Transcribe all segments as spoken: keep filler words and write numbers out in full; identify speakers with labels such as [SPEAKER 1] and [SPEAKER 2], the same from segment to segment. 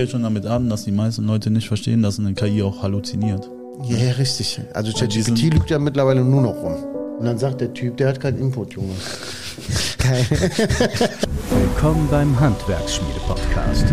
[SPEAKER 1] schon damit an, dass die meisten Leute nicht verstehen, dass eine K I auch halluziniert.
[SPEAKER 2] Ja, ja, richtig. Also ChatGPT lügt ja mittlerweile nur noch rum. Und dann sagt der Typ, der hat keinen Input, Junge. Geil.
[SPEAKER 3] Willkommen beim Handwerksschmiede-Podcast.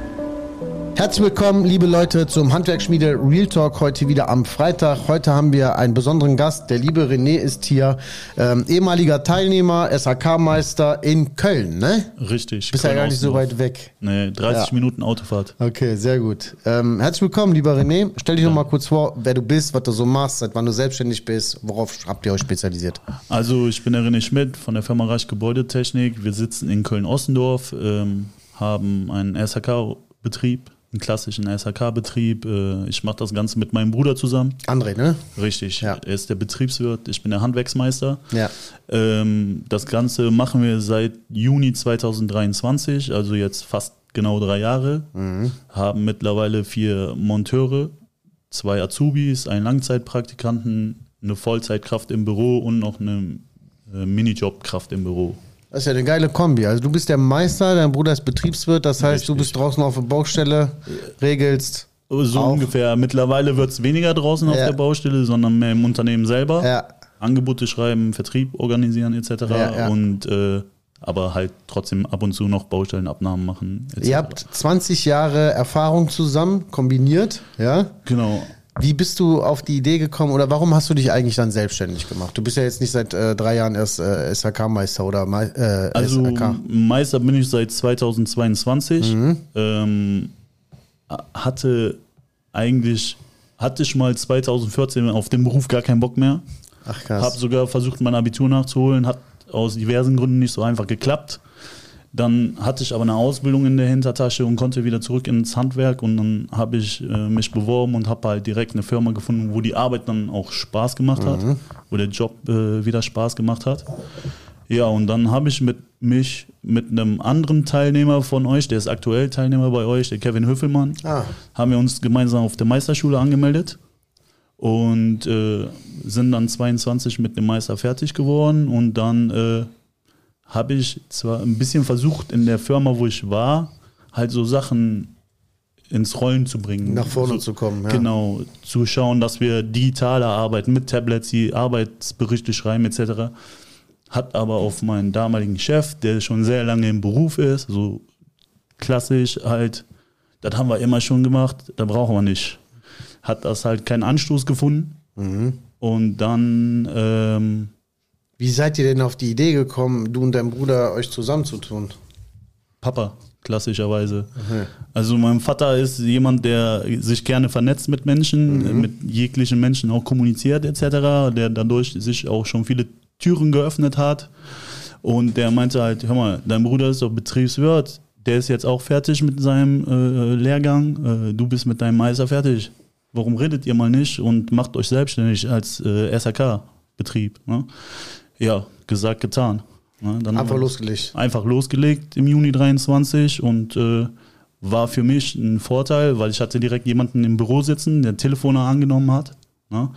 [SPEAKER 2] Herzlich willkommen, liebe Leute, zum Handwerksschmiede Real Talk, heute wieder am Freitag. Heute haben wir einen besonderen Gast, der liebe René ist hier, ähm, ehemaliger Teilnehmer, S H K-Meister in Köln, ne?
[SPEAKER 1] Richtig.
[SPEAKER 2] Bist ja gar nicht so weit weg.
[SPEAKER 1] Nee, dreißig
[SPEAKER 2] Ja.
[SPEAKER 1] Minuten Autofahrt.
[SPEAKER 2] Okay, sehr gut. Ähm, herzlich willkommen, lieber René. Stell dich
[SPEAKER 1] Ja.
[SPEAKER 2] doch mal kurz vor, wer du bist, was du so machst, seit wann du selbstständig bist, worauf habt ihr euch spezialisiert?
[SPEAKER 1] Also ich bin der René Schmidt von der Firma Reich Gebäudetechnik. Wir sitzen in Köln-Ossendorf, ähm, haben einen S H K-Betrieb, einen klassischen S H K-Betrieb. Äh, ich mache das Ganze mit meinem Bruder zusammen.
[SPEAKER 2] André, ne?
[SPEAKER 1] Richtig,
[SPEAKER 2] Ja.
[SPEAKER 1] er ist der Betriebswirt, ich bin der Handwerksmeister.
[SPEAKER 2] Ja.
[SPEAKER 1] Ähm, das Ganze machen wir seit Juni zweitausenddreiundzwanzig, also jetzt fast genau drei Jahre.
[SPEAKER 2] Mhm.
[SPEAKER 1] Haben mittlerweile vier Monteure, zwei Azubis, einen Langzeitpraktikanten, eine Vollzeitkraft im Büro und noch eine äh, Minijobkraft im Büro.
[SPEAKER 2] Das ist ja eine geile Kombi. Also du bist der Meister, dein Bruder ist Betriebswirt, das heißt,
[SPEAKER 1] Richtig.
[SPEAKER 2] du bist draußen auf der Baustelle, regelst.
[SPEAKER 1] So
[SPEAKER 2] Auch.
[SPEAKER 1] ungefähr. Mittlerweile wird es weniger draußen auf
[SPEAKER 2] Ja.
[SPEAKER 1] der Baustelle, sondern mehr im Unternehmen selber.
[SPEAKER 2] Ja.
[SPEAKER 1] Angebote schreiben, Vertrieb organisieren et cetera.
[SPEAKER 2] Ja, ja.
[SPEAKER 1] Und äh, aber halt trotzdem ab und zu noch Baustellenabnahmen machen et cetera.
[SPEAKER 2] Ihr habt zwanzig Jahre Erfahrung zusammen, kombiniert, ja?
[SPEAKER 1] Genau.
[SPEAKER 2] Wie bist du auf die Idee gekommen oder warum hast du dich eigentlich dann selbstständig gemacht? Du bist ja jetzt nicht seit äh, drei Jahren erst äh, S H K-Meister oder Me- äh,
[SPEAKER 1] Also
[SPEAKER 2] S H K.
[SPEAKER 1] Meister bin ich seit zweitausendzweiundzwanzig.
[SPEAKER 2] Mhm.
[SPEAKER 1] Ähm, hatte eigentlich, hatte ich mal zweitausendvierzehn auf den Beruf gar keinen Bock mehr.
[SPEAKER 2] Ach krass.
[SPEAKER 1] Habe sogar versucht, mein Abitur nachzuholen, hat aus diversen Gründen nicht so einfach geklappt. Dann hatte ich aber eine Ausbildung in der Hintertasche und konnte wieder zurück ins Handwerk und dann habe ich äh, mich beworben und habe halt direkt eine Firma gefunden, wo die Arbeit dann auch Spaß gemacht hat,
[SPEAKER 2] Mhm.
[SPEAKER 1] wo der Job äh, wieder Spaß gemacht hat. Ja, und dann habe ich mit mich mit einem anderen Teilnehmer von euch, der ist aktuell Teilnehmer bei euch, der Kevin Höfelmann,
[SPEAKER 2] Ah.
[SPEAKER 1] haben wir uns gemeinsam auf der Meisterschule angemeldet und äh, sind dann zweiundzwanzig mit dem Meister fertig geworden und dann äh, habe ich zwar ein bisschen versucht in der Firma, wo ich war, halt so Sachen ins Rollen zu bringen.
[SPEAKER 2] Nach vorne
[SPEAKER 1] so,
[SPEAKER 2] zu kommen, ja.
[SPEAKER 1] Genau, zu schauen, dass wir digitaler arbeiten, mit Tablets, die Arbeitsberichte schreiben et cetera. Hat aber auf meinen damaligen Chef, der schon sehr lange im Beruf ist, so klassisch halt, das haben wir immer schon gemacht, da brauchen wir nicht. Hat das halt keinen Anstoß gefunden
[SPEAKER 2] Mhm.
[SPEAKER 1] und dann ähm,
[SPEAKER 2] Wie seid ihr denn auf die Idee gekommen, du und dein Bruder euch zusammenzutun?
[SPEAKER 1] Papa, klassischerweise.
[SPEAKER 2] Mhm.
[SPEAKER 1] Also mein Vater ist jemand, der sich gerne vernetzt mit Menschen,
[SPEAKER 2] Mhm.
[SPEAKER 1] mit jeglichen Menschen auch kommuniziert et cetera, der dadurch sich auch schon viele Türen geöffnet hat. Und der meinte halt, hör mal, dein Bruder ist doch Betriebswirt, der ist jetzt auch fertig mit seinem äh, Lehrgang, äh, du bist mit deinem Meister fertig. Warum redet ihr mal nicht und macht euch selbstständig als äh, S H K-Betrieb? Ne? Ja, gesagt, getan. Ne? Dann
[SPEAKER 2] Einfach losgelegt.
[SPEAKER 1] Einfach losgelegt im Juni dreiundzwanzig und äh, war für mich ein Vorteil, weil ich hatte direkt jemanden im Büro sitzen, der Telefone angenommen hat. Ne?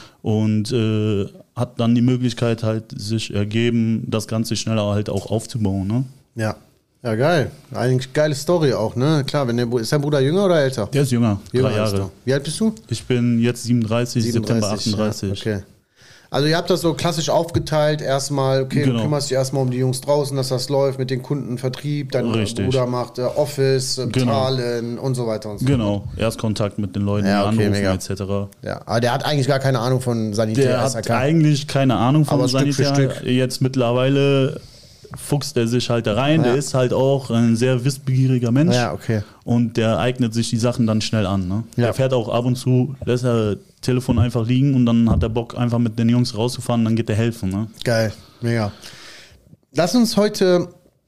[SPEAKER 1] Und äh, hat dann die Möglichkeit halt sich ergeben, das Ganze schneller halt auch aufzubauen. Ne?
[SPEAKER 2] Ja. Ja, geil. Eigentlich geile Story auch, ne? Klar, wenn der, ist dein Bruder jünger oder älter?
[SPEAKER 1] Der ist jünger,
[SPEAKER 2] Jünger
[SPEAKER 1] drei
[SPEAKER 2] als
[SPEAKER 1] Jahre.
[SPEAKER 2] du. Wie alt bist du?
[SPEAKER 1] Ich bin jetzt siebenunddreißig, September achtunddreißig.
[SPEAKER 2] Ja, okay. Also ihr habt das so klassisch aufgeteilt, erstmal, okay,
[SPEAKER 1] Genau.
[SPEAKER 2] du kümmerst dich erstmal um die Jungs draußen, dass das läuft mit den Kunden, Vertrieb, dein
[SPEAKER 1] Richtig.
[SPEAKER 2] Bruder macht äh, Office, äh,
[SPEAKER 1] Genau.
[SPEAKER 2] Zahlen und so weiter und so
[SPEAKER 1] Genau,
[SPEAKER 2] fort.
[SPEAKER 1] Erstkontakt mit den Leuten,
[SPEAKER 2] Ja,
[SPEAKER 1] die
[SPEAKER 2] okay,
[SPEAKER 1] anrufen
[SPEAKER 2] mega.
[SPEAKER 1] et cetera.
[SPEAKER 2] Ja, aber der hat eigentlich gar keine Ahnung von Sanitär,
[SPEAKER 1] Der
[SPEAKER 2] S H
[SPEAKER 1] hat
[SPEAKER 2] K.
[SPEAKER 1] eigentlich keine Ahnung von
[SPEAKER 2] Aber Stück für
[SPEAKER 1] Sanitär.
[SPEAKER 2] Stück.
[SPEAKER 1] Jetzt mittlerweile fuchst er sich halt da rein.
[SPEAKER 2] Ja.
[SPEAKER 1] Der ist halt auch ein sehr wissbegieriger Mensch.
[SPEAKER 2] Ja, okay.
[SPEAKER 1] Und der eignet sich die Sachen dann schnell an. Ne?
[SPEAKER 2] Ja.
[SPEAKER 1] Der fährt auch ab und zu, lässt er Telefon einfach liegen und dann hat er Bock, einfach mit den Jungs rauszufahren, dann geht er helfen. Ne?
[SPEAKER 2] Geil, mega. Lass uns heute,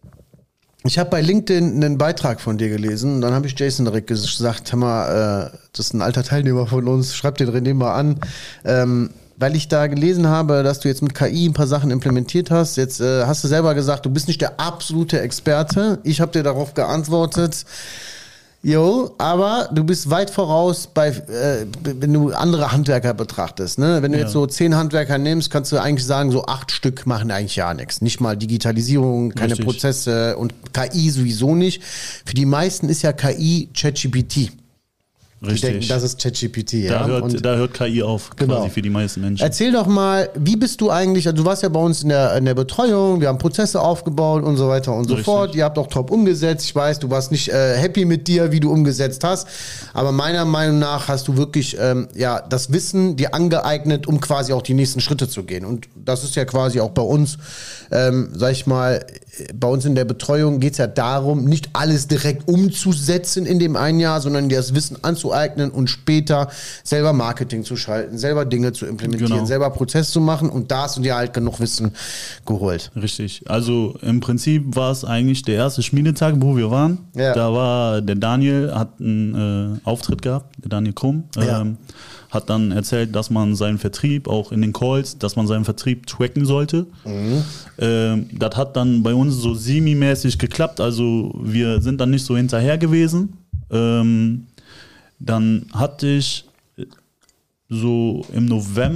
[SPEAKER 2] ich habe bei LinkedIn einen Beitrag von dir gelesen und dann habe ich Jason direkt gesagt, hör mal, äh, das ist ein alter Teilnehmer von uns, schreib den René mal an, ähm, weil ich da gelesen habe, dass du jetzt mit K I ein paar Sachen implementiert hast. Jetzt äh, hast du selber gesagt, du bist nicht der absolute Experte. Ich habe dir darauf geantwortet, Jo, aber du bist weit voraus, bei, äh, wenn du andere Handwerker betrachtest. Ne? Wenn du
[SPEAKER 1] Ja.
[SPEAKER 2] jetzt so zehn Handwerker nimmst, kannst du eigentlich sagen, so acht Stück machen eigentlich ja nichts. Nicht mal Digitalisierung, keine
[SPEAKER 1] Richtig.
[SPEAKER 2] Prozesse und K I sowieso nicht. Für die meisten ist ja K I ChatGPT. Die
[SPEAKER 1] Richtig.
[SPEAKER 2] denken, das ist ChatGPT.
[SPEAKER 1] da,
[SPEAKER 2] Ja?
[SPEAKER 1] hört,
[SPEAKER 2] Und
[SPEAKER 1] da hört K I auf,
[SPEAKER 2] Genau.
[SPEAKER 1] quasi für die meisten Menschen.
[SPEAKER 2] erzähl doch mal, wie bist du eigentlich, also du warst ja bei uns in der, in der Betreuung, wir haben Prozesse aufgebaut und so weiter und so
[SPEAKER 1] Richtig.
[SPEAKER 2] fort. Ihr habt auch top umgesetzt. Ich weiß, du warst nicht äh, happy mit dir, wie du umgesetzt hast. Aber meiner Meinung nach hast du wirklich ähm, ja, das Wissen dir angeeignet, um quasi auch die nächsten Schritte zu gehen. Und das ist ja quasi auch bei uns, ähm, sag ich mal, bei uns in der Betreuung geht es ja darum, nicht alles direkt umzusetzen in dem einen Jahr, sondern dir das Wissen anzueignen und später selber Marketing zu schalten, selber Dinge zu implementieren,
[SPEAKER 1] Genau.
[SPEAKER 2] selber Prozess zu machen, und da hast du dir halt genug Wissen geholt.
[SPEAKER 1] Richtig. Also im Prinzip war es eigentlich der erste Schmiedetag, wo wir waren.
[SPEAKER 2] Ja.
[SPEAKER 1] Da war der Daniel, hat einen äh, Auftritt gehabt, der Daniel Krumm.
[SPEAKER 2] Ja.
[SPEAKER 1] Ähm, hat dann erzählt, dass man seinen Vertrieb, auch in den Calls, dass man seinen Vertrieb tracken sollte.
[SPEAKER 2] Mhm.
[SPEAKER 1] Ähm, das hat dann bei uns so semi-mäßig geklappt. Also wir sind dann nicht so hinterher gewesen. Ähm, dann hatte ich so im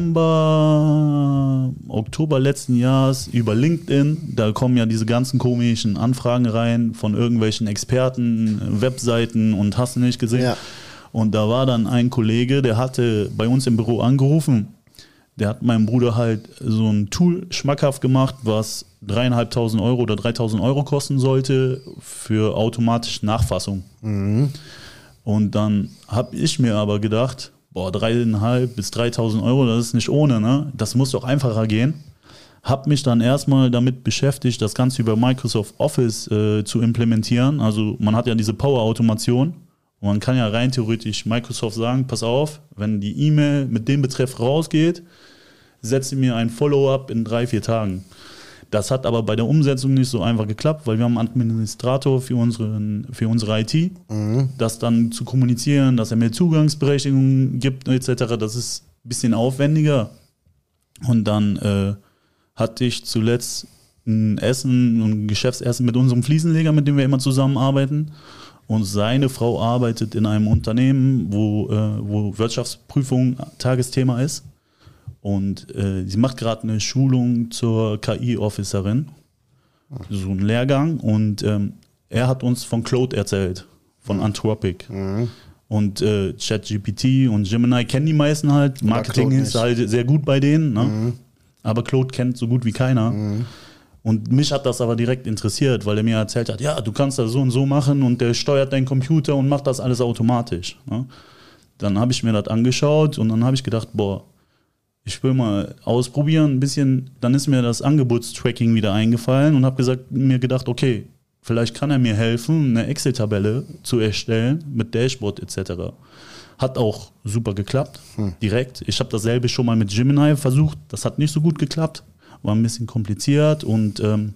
[SPEAKER 1] November, Oktober letzten Jahres über LinkedIn, da kommen ja diese ganzen komischen Anfragen rein von irgendwelchen Experten, Webseiten und hast du nicht gesehen.
[SPEAKER 2] Ja.
[SPEAKER 1] Und da war dann ein Kollege, der hatte bei uns im Büro angerufen. Der hat meinem Bruder halt so ein Tool schmackhaft gemacht, was dreieinhalbtausend Euro oder dreitausend Euro kosten sollte für automatische Nachfassung.
[SPEAKER 2] Mhm.
[SPEAKER 1] Und dann habe ich mir aber gedacht, boah, dreieinhalb bis dreitausend Euro, das ist nicht ohne, ne? Das muss doch einfacher gehen. Hab mich dann erstmal damit beschäftigt, das Ganze über Microsoft Office äh, zu implementieren. Also man hat ja diese Power-Automation. Und man kann ja rein theoretisch Microsoft sagen, pass auf, wenn die E-Mail mit dem Betreff rausgeht, setze mir ein Follow-up in drei, vier Tagen. Das hat aber bei der Umsetzung nicht so einfach geklappt, weil wir haben einen Administrator für, unseren, für unsere I T, mhm. das dann zu kommunizieren, dass er mir Zugangsberechtigungen gibt et cetera. Das ist ein bisschen aufwendiger. Und dann äh, hatte ich zuletzt ein Essen, ein Geschäftsessen mit unserem Fliesenleger, mit dem wir immer zusammenarbeiten. Und seine Frau arbeitet in einem Unternehmen, wo, äh, wo Wirtschaftsprüfung Tagesthema ist. Und äh, sie macht gerade eine Schulung zur K I-Officerin, so einen Lehrgang. Und ähm, er hat uns von Claude erzählt, von Anthropic. Mhm. Und äh, ChatGPT und Gemini kennen die meisten halt. Marketing ist halt sehr gut bei denen. Ne? Mhm. Aber Claude kennt so gut wie keiner. Mhm. Und mich hat das aber direkt interessiert, weil er mir erzählt hat, ja, du kannst das so und so machen und der steuert deinen Computer und macht das alles automatisch. Ne? Dann habe ich mir das angeschaut und dann habe ich gedacht, boah, ich will mal ausprobieren ein bisschen. Dann ist mir das Angebotstracking wieder eingefallen und habe gesagt, mir gedacht, okay, vielleicht kann er mir helfen, eine Excel-Tabelle zu erstellen mit Dashboard et cetera. Hat auch super geklappt, hm. direkt. Ich habe dasselbe schon mal mit Gemini versucht, das hat nicht so gut geklappt. War ein bisschen kompliziert und ähm,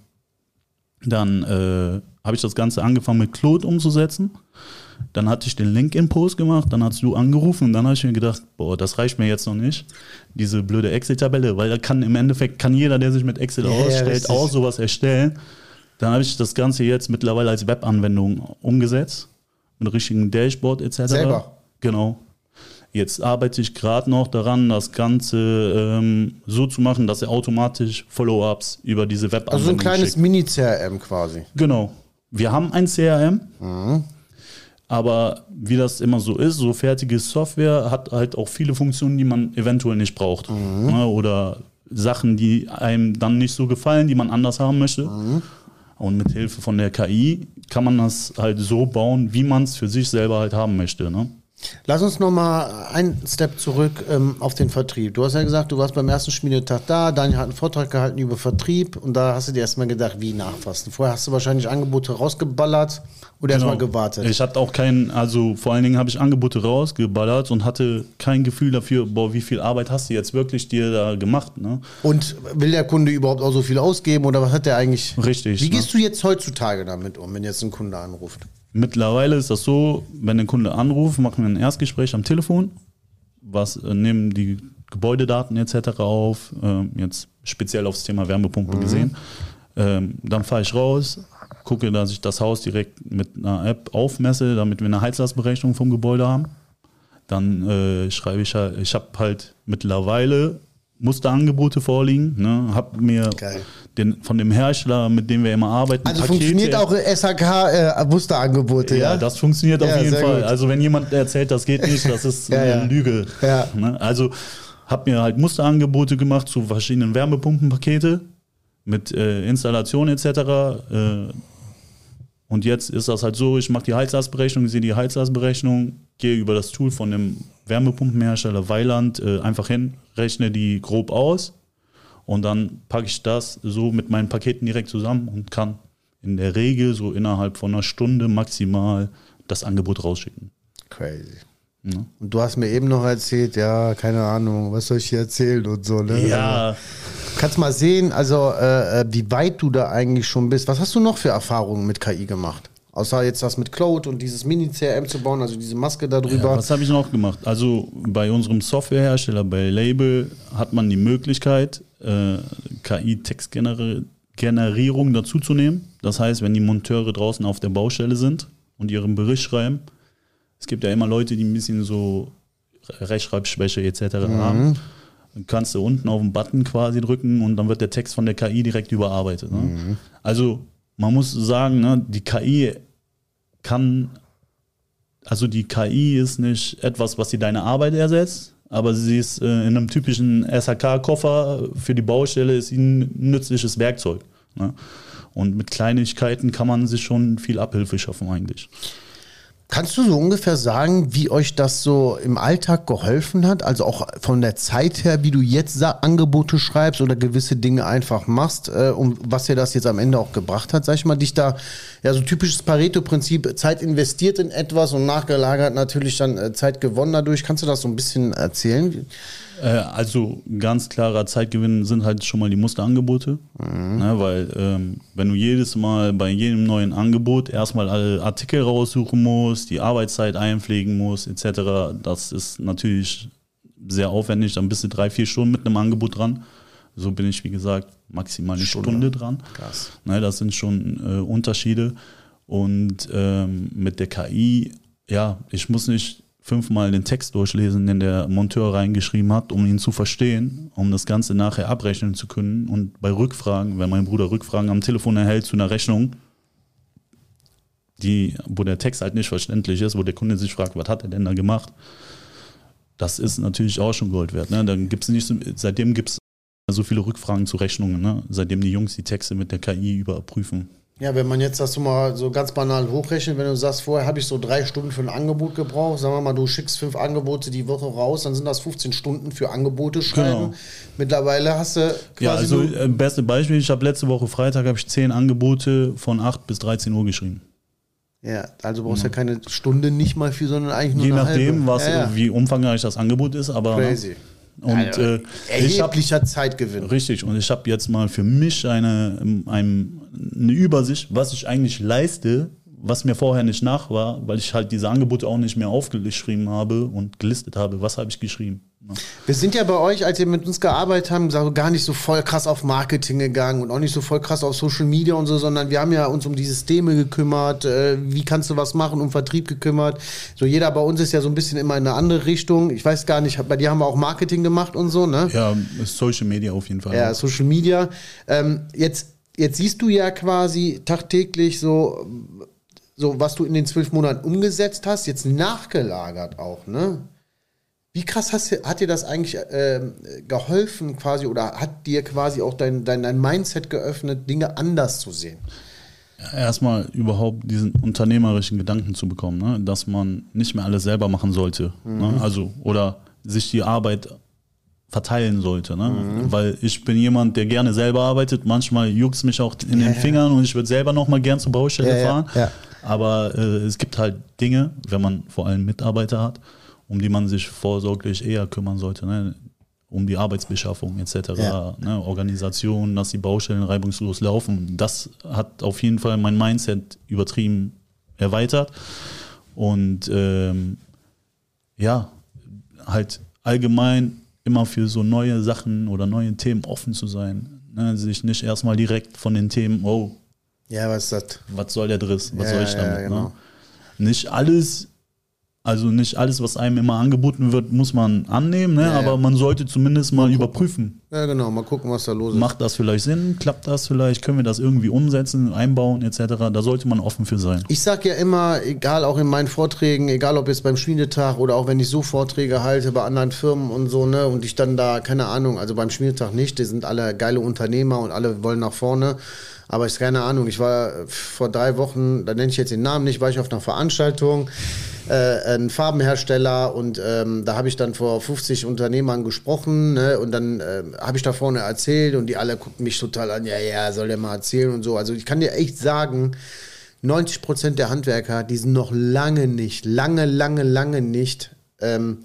[SPEAKER 1] dann äh, habe ich das Ganze angefangen mit Claude umzusetzen. Dann hatte ich den LinkedIn-Post gemacht, dann hast du angerufen und dann habe ich mir gedacht, boah, das reicht mir jetzt noch nicht, diese blöde Excel-Tabelle, weil da kann im Endeffekt, kann jeder, der sich mit Excel ja, ausstellt, auch sowas erstellen. Dann habe ich das Ganze jetzt mittlerweile als Webanwendung umgesetzt, mit richtigen Dashboard et cetera.
[SPEAKER 2] Selber?
[SPEAKER 1] Genau. Jetzt arbeite ich gerade noch daran, das Ganze ähm, so zu machen, dass er automatisch Follow-ups über diese Webanwendung
[SPEAKER 2] Also so ein kleines
[SPEAKER 1] schickt.
[SPEAKER 2] Mini-C R M quasi.
[SPEAKER 1] Genau. Wir haben ein C R M, mhm. aber wie das immer so ist, so fertige Software hat halt auch viele Funktionen, die man eventuell nicht braucht. Mhm. Ja, oder Sachen, die einem dann nicht so gefallen, die man anders haben möchte. Mhm. Und mit Hilfe von der K I kann man das halt so bauen, wie man es für sich selber halt haben möchte, ne?
[SPEAKER 2] Lass uns nochmal einen Step zurück ähm, auf den Vertrieb. Du hast ja gesagt, du warst beim ersten Schmiedetag da, Daniel hat einen Vortrag gehalten über Vertrieb und da hast du dir erstmal gedacht, wie nachfassen. Vorher hast du wahrscheinlich Angebote rausgeballert oder
[SPEAKER 1] genau.
[SPEAKER 2] erstmal gewartet.
[SPEAKER 1] Ich hatte auch kein, also vor allen Dingen habe ich Angebote rausgeballert und hatte kein Gefühl dafür, boah, wie viel Arbeit hast du jetzt wirklich dir da gemacht, ne?
[SPEAKER 2] Und will der Kunde überhaupt auch so viel ausgeben oder was hat der eigentlich?
[SPEAKER 1] Richtig.
[SPEAKER 2] Wie
[SPEAKER 1] ne?
[SPEAKER 2] gehst du jetzt heutzutage damit um, wenn jetzt ein Kunde anruft?
[SPEAKER 1] Mittlerweile ist das so, wenn der Kunde anruft, machen wir ein Erstgespräch am Telefon, was äh, nehmen die Gebäudedaten et cetera auf, äh, jetzt speziell aufs Thema Wärmepumpe mhm. gesehen. Ähm, dann fahre ich raus, gucke, dass ich das Haus direkt mit einer App aufmesse, damit wir eine Heizlastberechnung vom Gebäude haben. Dann äh, schreibe ich halt, ich habe halt mittlerweile Musterangebote vorliegen, ne? Habe mir den, von dem Hersteller, mit dem wir immer arbeiten,
[SPEAKER 2] Also
[SPEAKER 1] Pakete,
[SPEAKER 2] funktioniert auch S H K-Musterangebote, äh, ja?
[SPEAKER 1] Ja, das funktioniert
[SPEAKER 2] ja,
[SPEAKER 1] auf jeden Fall.
[SPEAKER 2] Gut.
[SPEAKER 1] Also wenn jemand erzählt, das geht nicht, das ist
[SPEAKER 2] ja,
[SPEAKER 1] eine
[SPEAKER 2] ja.
[SPEAKER 1] Lüge.
[SPEAKER 2] Ja.
[SPEAKER 1] Ne? Also habe mir halt Musterangebote gemacht zu verschiedenen Wärmepumpenpakete mit äh, Installation et cetera. Äh, und jetzt ist das halt so, ich mache die Heizlastberechnung, sehe die Heizlastberechnung, gehe über das Tool von dem Wärmepumpenhersteller Weiland äh, einfach hin, rechne die grob aus und dann packe ich das so mit meinen Paketen direkt zusammen und kann in der Regel so innerhalb von einer Stunde maximal das Angebot rausschicken.
[SPEAKER 2] Crazy.
[SPEAKER 1] Ja.
[SPEAKER 2] Und du hast mir eben noch erzählt, ja, keine Ahnung, was soll ich hier erzählen und so, ne?
[SPEAKER 1] Ja.
[SPEAKER 2] Also, kannst mal sehen, also äh, wie weit du da eigentlich schon bist. Was hast du noch für Erfahrungen mit K I gemacht? Außer jetzt das mit Cloud und dieses Mini-C R M zu bauen, also diese Maske da drüber.
[SPEAKER 1] Ja, was habe ich noch gemacht? Also bei unserem Softwarehersteller, bei Label, hat man die Möglichkeit, äh, K I-Textgenerierung dazuzunehmen. Das heißt, wenn die Monteure draußen auf der Baustelle sind und ihren Bericht schreiben, es gibt ja immer Leute, die ein bisschen so Rechtschreibschwäche et cetera mhm. haben. Dann kannst du unten auf den Button quasi drücken und dann wird der Text von der K I direkt überarbeitet. Ne? Mhm. Also man muss sagen, ne, die K I kann, also die K I ist nicht etwas, was dir deine Arbeit ersetzt, aber sie ist äh, in einem typischen S H K-Koffer für die Baustelle ist sie ein nützliches Werkzeug. Ne? Und mit Kleinigkeiten kann man sich schon viel Abhilfe schaffen eigentlich.
[SPEAKER 2] Kannst du so ungefähr sagen, wie euch das so im Alltag geholfen hat? Also auch von der Zeit her, wie du jetzt Angebote schreibst oder gewisse Dinge einfach machst, äh, und was dir das jetzt am Ende auch gebracht hat, sag ich mal, dich da, ja, so typisches Pareto-Prinzip, Zeit investiert in etwas und nachgelagert natürlich dann äh, Zeit gewonnen dadurch. Kannst du das so ein bisschen erzählen?
[SPEAKER 1] Äh, also ganz klarer Zeitgewinn sind halt schon mal die Musterangebote, mhm. ne, weil ähm, wenn du jedes Mal bei jedem neuen Angebot erstmal alle Artikel raussuchen musst, die Arbeitszeit einpflegen musst et cetera, das ist natürlich sehr aufwendig, dann bist du drei, vier Stunden mit einem Angebot dran. So bin ich, wie gesagt, maximal eine Stunde, Stunde dran. Krass. Ne, das sind schon äh, Unterschiede und ähm, mit der K I, ja, ich muss nicht fünfmal den Text durchlesen, den der Monteur reingeschrieben hat, um ihn zu verstehen, um das Ganze nachher abrechnen zu können. Und bei Rückfragen, wenn mein Bruder Rückfragen am Telefon erhält zu einer Rechnung, die, wo der Text halt nicht verständlich ist, wo der Kunde sich fragt, was hat er denn da gemacht, das ist natürlich auch schon Gold wert. Ne? Dann gibt's nicht so, seitdem gibt es so viele Rückfragen zu Rechnungen, ne? Seitdem die Jungs die Texte mit der K I überprüfen.
[SPEAKER 2] Ja, wenn man jetzt das so mal so ganz banal hochrechnet, wenn du sagst, vorher habe ich so drei Stunden für ein Angebot gebraucht, sagen wir mal, du schickst fünf Angebote die Woche raus, dann sind das fünfzehn Stunden für Angebote schreiben. Genau. Mittlerweile hast du quasi...
[SPEAKER 1] Ja, also äh, beste Beispiel, ich habe letzte Woche Freitag habe ich zehn Angebote von acht bis dreizehn Uhr geschrieben.
[SPEAKER 2] Ja, also brauchst du ja. ja keine Stunde nicht mal für, sondern eigentlich nur
[SPEAKER 1] Je
[SPEAKER 2] eine
[SPEAKER 1] nachdem,
[SPEAKER 2] halbe.
[SPEAKER 1] was,
[SPEAKER 2] ja, ja.
[SPEAKER 1] wie umfangreich das Angebot ist, aber...
[SPEAKER 2] Crazy.
[SPEAKER 1] Ne? Und
[SPEAKER 2] also,
[SPEAKER 1] äh,
[SPEAKER 2] erheblicher
[SPEAKER 1] ich hab,
[SPEAKER 2] Zeitgewinn.
[SPEAKER 1] Richtig, und ich habe jetzt mal für mich eine, eine, eine Übersicht, was ich eigentlich leiste, was mir vorher nicht nach war, weil ich halt diese Angebote auch nicht mehr aufgeschrieben habe und gelistet habe. Was habe ich geschrieben? Ja.
[SPEAKER 2] Wir sind ja bei euch, als ihr mit uns gearbeitet habt, gar nicht so voll krass auf Marketing gegangen und auch nicht so voll krass auf Social Media und so, sondern wir haben ja uns um die Systeme gekümmert, äh, wie kannst du was machen, um Vertrieb gekümmert. So jeder bei uns ist ja so ein bisschen immer in eine andere Richtung. Ich weiß gar nicht, bei dir haben wir auch Marketing gemacht und so, ne?
[SPEAKER 1] Ja, Social Media auf jeden Fall.
[SPEAKER 2] Ja, Social Media. Ähm, jetzt, jetzt siehst du ja quasi tagtäglich so, so, was du in den zwölf Monaten umgesetzt hast, jetzt nachgelagert auch, ne? Wie krass hast, hat dir das eigentlich äh, geholfen quasi oder hat dir quasi auch dein, dein, dein Mindset geöffnet, Dinge anders zu sehen?
[SPEAKER 1] Ja, erstmal überhaupt diesen unternehmerischen Gedanken zu bekommen, ne? Dass man nicht mehr alles selber machen sollte, mhm. ne? Also oder sich die Arbeit verteilen sollte, ne? Mhm. Weil ich bin jemand, der gerne selber arbeitet, manchmal juckt es mich auch in ja, den Fingern ja. und ich würde selber noch mal gern zur Baustelle ja, fahren, ja, ja. aber äh, es gibt halt Dinge, wenn man vor allem Mitarbeiter hat, um die man sich vorsorglich eher kümmern sollte, ne? Um die Arbeitsbeschaffung et cetera, ja. ne? Organisation, dass die Baustellen reibungslos laufen. Das hat auf jeden Fall mein Mindset übertrieben erweitert und ähm, ja, halt allgemein immer für so neue Sachen oder neue Themen offen zu sein, ne? Sich nicht erstmal direkt von den Themen, oh,
[SPEAKER 2] Ja, was ist das?
[SPEAKER 1] Was soll der Driss? Was
[SPEAKER 2] Ja,
[SPEAKER 1] soll ich
[SPEAKER 2] ja,
[SPEAKER 1] damit?
[SPEAKER 2] genau.
[SPEAKER 1] Ne? Nicht alles, also nicht alles, was einem immer angeboten wird, muss man annehmen, ne?
[SPEAKER 2] Ja, ja.
[SPEAKER 1] Aber man sollte zumindest mal überprüfen.
[SPEAKER 2] Ja, genau, mal gucken, was da los ist.
[SPEAKER 1] Macht das vielleicht Sinn? Klappt das vielleicht? Können wir das irgendwie umsetzen, einbauen et cetera? Da sollte man offen für sein.
[SPEAKER 2] Ich sag ja immer, egal auch in meinen Vorträgen, egal ob jetzt beim Schmiedetag oder auch wenn ich so Vorträge halte bei anderen Firmen und so, ne, und ich dann da, keine Ahnung, also beim Schmiedetag nicht, die sind alle geile Unternehmer und alle wollen nach vorne. Aber ich keine Ahnung, ich war vor drei Wochen, da nenne ich jetzt den Namen nicht, war ich auf einer Veranstaltung, äh, ein Farbenhersteller und ähm, da habe ich dann vor fünfzig Unternehmern gesprochen, ne, und dann äh, habe ich da vorne erzählt und die alle guckten mich total an, ja, ja, soll der mal erzählen und so. Also ich kann dir echt sagen, neunzig Prozent der Handwerker, die sind noch lange nicht, lange, lange, lange nicht ähm,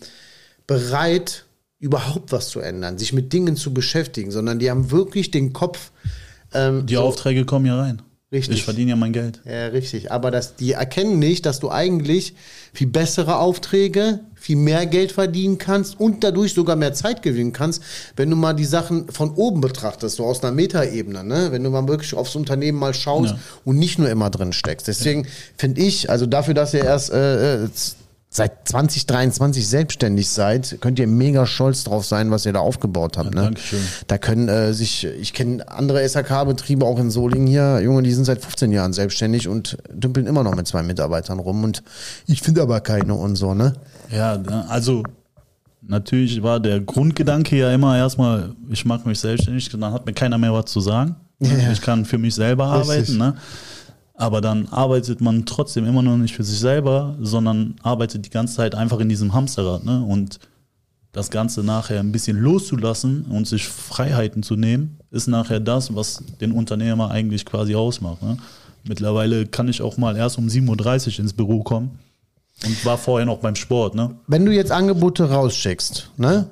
[SPEAKER 2] bereit, überhaupt was zu ändern, sich mit Dingen zu beschäftigen, sondern die haben wirklich den Kopf. Ähm,
[SPEAKER 1] Die
[SPEAKER 2] so,
[SPEAKER 1] Aufträge kommen ja rein.
[SPEAKER 2] Richtig.
[SPEAKER 1] Ich verdiene ja mein Geld.
[SPEAKER 2] Ja, richtig. Aber das, die erkennen nicht, dass du eigentlich viel bessere Aufträge, viel mehr Geld verdienen kannst und dadurch sogar mehr Zeit gewinnen kannst, wenn du mal die Sachen von oben betrachtest, so aus einer Metaebene, ne? Wenn du mal wirklich aufs Unternehmen mal schaust
[SPEAKER 1] Ja.
[SPEAKER 2] und nicht nur immer drin steckst. Deswegen finde ich, also dafür, dass ihr erst äh, seit zwanzig dreiundzwanzig selbstständig seid, könnt ihr mega stolz drauf sein, was ihr da aufgebaut habt.
[SPEAKER 1] Ja,
[SPEAKER 2] Ne?
[SPEAKER 1] Dankeschön.
[SPEAKER 2] Da können äh, sich, ich kenne andere S A K-Betriebe auch in Solingen hier, Junge, die sind seit fünfzehn Jahren selbstständig und dümpeln immer noch mit zwei Mitarbeitern rum und ich finde aber keine und so, ne?
[SPEAKER 1] Ja, also natürlich war der Grundgedanke ja immer erstmal, ich mache mich selbstständig, dann hat mir keiner mehr was zu sagen.
[SPEAKER 2] Ja.
[SPEAKER 1] Ich kann für mich selber
[SPEAKER 2] Richtig.
[SPEAKER 1] arbeiten, ne? Aber dann arbeitet man trotzdem immer noch nicht für sich selber, sondern arbeitet die ganze Zeit einfach in diesem Hamsterrad, ne? Und das Ganze nachher ein bisschen loszulassen und sich Freiheiten zu nehmen, ist nachher das, was den Unternehmer eigentlich quasi ausmacht, ne? Mittlerweile kann ich auch mal erst um sieben Uhr dreißig ins Büro kommen und war vorher noch beim Sport, ne?
[SPEAKER 2] Wenn du jetzt Angebote rausschickst, ne?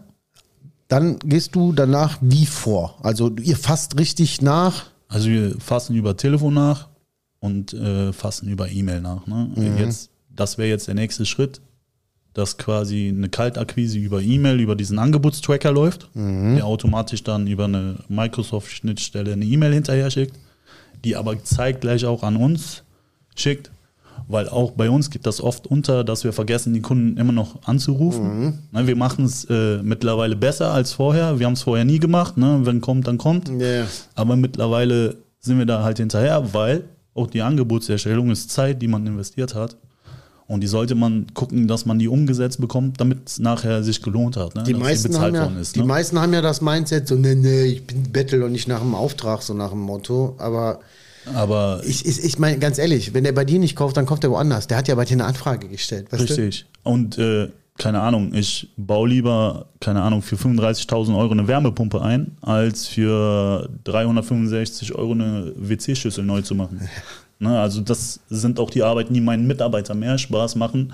[SPEAKER 2] Dann gehst du danach wie vor? Also ihr fasst richtig nach?
[SPEAKER 1] Also wir fassen über Telefon nach und äh, fassen über E-Mail nach. Ne?
[SPEAKER 2] Mhm.
[SPEAKER 1] Jetzt, das wäre jetzt der nächste Schritt, dass quasi eine Kaltakquise über E-Mail, über diesen Angebotstracker läuft,
[SPEAKER 2] Mhm.
[SPEAKER 1] der automatisch dann über eine Microsoft-Schnittstelle eine E-Mail hinterher schickt, die aber zeitgleich auch an uns schickt, weil auch bei uns geht das oft unter, dass wir vergessen, die Kunden immer noch anzurufen.
[SPEAKER 2] Mhm.
[SPEAKER 1] Ne, wir machen es äh, mittlerweile besser als vorher. Wir haben es vorher nie gemacht. Ne? Wenn kommt, dann kommt.
[SPEAKER 2] Ja.
[SPEAKER 1] Aber mittlerweile sind wir da halt hinterher, weil auch die Angebotserstellung ist Zeit, die man investiert hat. Und die sollte man gucken, dass man die umgesetzt bekommt, damit es nachher sich gelohnt hat. Ne?
[SPEAKER 2] Die
[SPEAKER 1] dass
[SPEAKER 2] meisten,
[SPEAKER 1] bezahlt
[SPEAKER 2] haben ja,
[SPEAKER 1] worden ist,
[SPEAKER 2] die
[SPEAKER 1] ne?
[SPEAKER 2] meisten haben ja das Mindset, so, nee, nee, ich bin Bettel und nicht nach dem Auftrag, so nach dem Motto. Aber
[SPEAKER 1] Aber
[SPEAKER 2] ich, ich, ich meine, ganz ehrlich, wenn der bei dir nicht kauft, dann kauft er woanders. Der hat ja bei dir eine Anfrage gestellt. Weißt
[SPEAKER 1] richtig. Und äh, keine Ahnung, ich baue lieber, keine Ahnung, für fünfunddreißigtausend Euro eine Wärmepumpe ein, als für dreihundertfünfundsechzig Euro eine W C-Schüssel neu zu machen. Ne, also das sind auch die Arbeiten, die meinen Mitarbeitern mehr Spaß machen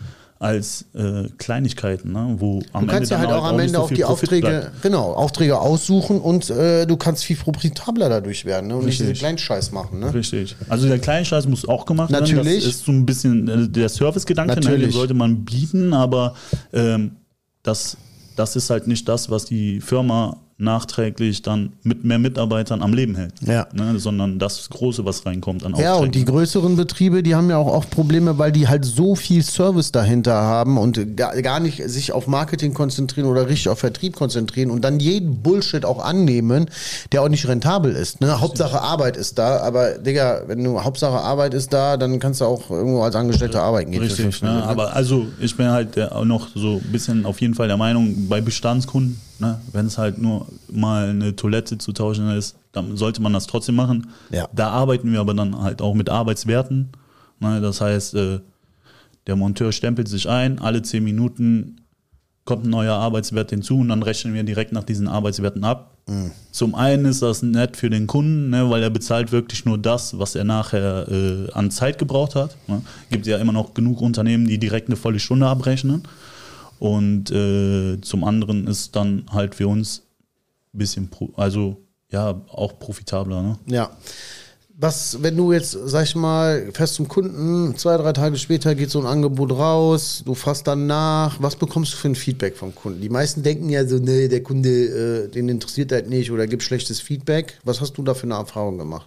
[SPEAKER 1] als äh, Kleinigkeiten, ne, wo am
[SPEAKER 2] Du kannst
[SPEAKER 1] Ende
[SPEAKER 2] ja
[SPEAKER 1] dann
[SPEAKER 2] halt auch am
[SPEAKER 1] nicht
[SPEAKER 2] Ende
[SPEAKER 1] so
[SPEAKER 2] auf
[SPEAKER 1] viel
[SPEAKER 2] die
[SPEAKER 1] Profit
[SPEAKER 2] Aufträge,
[SPEAKER 1] bleibt.
[SPEAKER 2] genau, Aufträge aussuchen und äh, du kannst viel profitabler dadurch werden, ne? Und nicht
[SPEAKER 1] Richtig.
[SPEAKER 2] diesen Kleinscheiß machen. Ne?
[SPEAKER 1] Richtig. Also der Kleinscheiß muss auch gemacht werden.
[SPEAKER 2] Natürlich.
[SPEAKER 1] Das ist so ein bisschen äh, der Servicegedanke, ne, den
[SPEAKER 2] Natürlich.
[SPEAKER 1] sollte man bieten, aber ähm, das, das ist halt nicht das, was die Firma nachträglich dann mit mehr Mitarbeitern am Leben hält.
[SPEAKER 2] Ja.
[SPEAKER 1] Ne, sondern das Große, was reinkommt an
[SPEAKER 2] Ja,
[SPEAKER 1] Aufträgen.
[SPEAKER 2] und die größeren Betriebe, die haben ja auch oft Probleme, weil die halt so viel Service dahinter haben und gar, gar nicht sich auf Marketing konzentrieren oder richtig auf Vertrieb konzentrieren und dann jeden Bullshit auch annehmen, der auch nicht rentabel ist. Ne? Hauptsache Arbeit ist da, aber Digga, wenn du Hauptsache Arbeit ist da, dann kannst du auch irgendwo als Angestellter arbeiten gehen. für
[SPEAKER 1] Richtig,
[SPEAKER 2] fünf
[SPEAKER 1] ne?
[SPEAKER 2] Minuten.
[SPEAKER 1] Aber also ich bin halt der, auch noch so ein bisschen auf jeden Fall der Meinung, bei Bestandskunden, ne, wenn es halt nur mal eine Toilette zu tauschen ist, dann sollte man das trotzdem machen.
[SPEAKER 2] Ja.
[SPEAKER 1] Da arbeiten wir aber dann halt auch mit Arbeitswerten. Ne, das heißt, äh, der Monteur stempelt sich ein, alle zehn Minuten kommt ein neuer Arbeitswert hinzu und dann rechnen wir direkt nach diesen Arbeitswerten ab.
[SPEAKER 2] Mhm.
[SPEAKER 1] Zum einen ist das nett für den Kunden, ne, weil er bezahlt wirklich nur das, was er nachher äh, an Zeit gebraucht hat. Ne. Gibt ja immer noch genug Unternehmen, die direkt eine volle Stunde abrechnen. Und äh, zum anderen ist dann halt für uns ein bisschen, pro, also ja, auch profitabler. Ne?
[SPEAKER 2] Ja. Was, wenn du jetzt, sag ich mal, fährst zum Kunden, zwei, drei Tage später geht so ein Angebot raus, du fasst dann nach, was bekommst du für ein Feedback vom Kunden? Die meisten denken ja so, nee, der Kunde, äh, den interessiert halt nicht oder gibt schlechtes Feedback. Was hast du da für eine Erfahrung gemacht?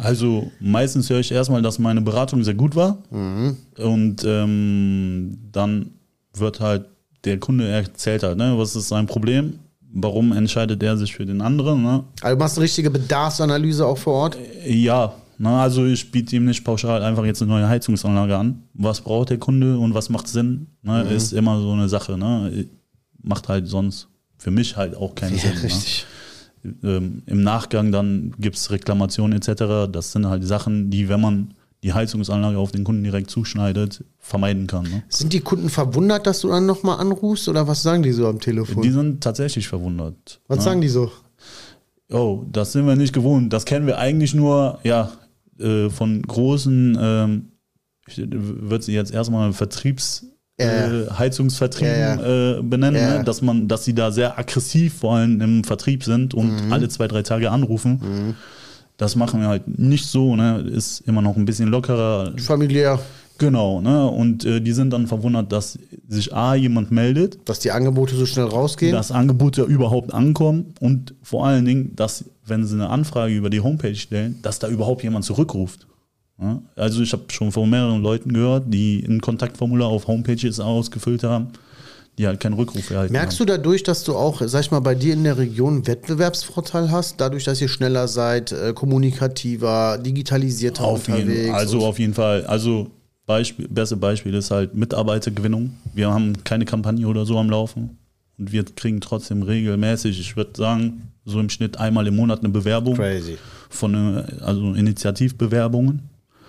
[SPEAKER 1] Also meistens höre ich erstmal, dass meine Beratung sehr gut war. Mhm. Und ähm, dann wird halt, der Kunde erzählt halt, ne, was ist sein Problem, warum entscheidet er sich für den anderen. Ne?
[SPEAKER 2] Also du machst eine richtige Bedarfsanalyse auch vor Ort?
[SPEAKER 1] Ja, ne, also ich biete ihm nicht pauschal einfach jetzt eine neue Heizungsanlage an. Was braucht der Kunde und was macht Sinn, ne, mhm. ist immer so eine Sache. Ne? Macht halt sonst für mich halt auch keinen
[SPEAKER 2] ja,
[SPEAKER 1] Sinn.
[SPEAKER 2] Richtig.
[SPEAKER 1] Ne? Ähm, im Nachgang dann gibt es Reklamationen et cetera. Das sind halt die Sachen, die, wenn man die Heizungsanlage auf den Kunden direkt zuschneidet, vermeiden kann. Ne?
[SPEAKER 2] Sind die Kunden verwundert, dass du dann nochmal anrufst oder was sagen die so am Telefon?
[SPEAKER 1] Die sind tatsächlich verwundert.
[SPEAKER 2] Was
[SPEAKER 1] ne?
[SPEAKER 2] sagen die so?
[SPEAKER 1] Oh, das sind wir nicht gewohnt. Das kennen wir eigentlich nur ja, äh, von großen, ähm, ich würde sie jetzt erstmal Vertriebs-
[SPEAKER 2] Ja,
[SPEAKER 1] Äh, Heizungsvertrieben
[SPEAKER 2] ja, ja.
[SPEAKER 1] Äh, benennen,
[SPEAKER 2] Ja.
[SPEAKER 1] ne? dass man, dass sie da sehr aggressiv vor allem im Vertrieb sind und
[SPEAKER 2] Mhm.
[SPEAKER 1] alle zwei, drei Tage anrufen.
[SPEAKER 2] Mhm.
[SPEAKER 1] Das machen wir halt nicht so, ne? Ist immer noch ein bisschen lockerer.
[SPEAKER 2] Familiär.
[SPEAKER 1] Genau, ne? Und äh, die sind dann verwundert, dass sich A, jemand meldet,
[SPEAKER 2] Dass die Angebote so schnell rausgehen?
[SPEAKER 1] dass Angebote überhaupt ankommen und vor allen Dingen, dass, wenn sie eine Anfrage über die Homepage stellen, dass da überhaupt jemand zurückruft. Ja, also ich habe schon von mehreren Leuten gehört, die ein Kontaktformular auf Homepages ausgefüllt haben, die halt keinen Rückruf erhalten
[SPEAKER 2] Merkst
[SPEAKER 1] haben.
[SPEAKER 2] du dadurch, dass du auch, sag ich mal, bei dir in der Region einen Wettbewerbsvorteil hast, dadurch, dass ihr schneller seid, äh, kommunikativer, digitalisierter
[SPEAKER 1] Auf
[SPEAKER 2] unterwegs?
[SPEAKER 1] jeden, also
[SPEAKER 2] und-
[SPEAKER 1] auf jeden Fall. Also Beispiel, beste Beispiel ist halt Mitarbeitergewinnung. Wir haben keine Kampagne oder so am Laufen und wir kriegen trotzdem regelmäßig, ich würde sagen, so im Schnitt einmal im Monat eine Bewerbung.
[SPEAKER 2] Crazy.
[SPEAKER 1] Von äh, also Initiativbewerbungen.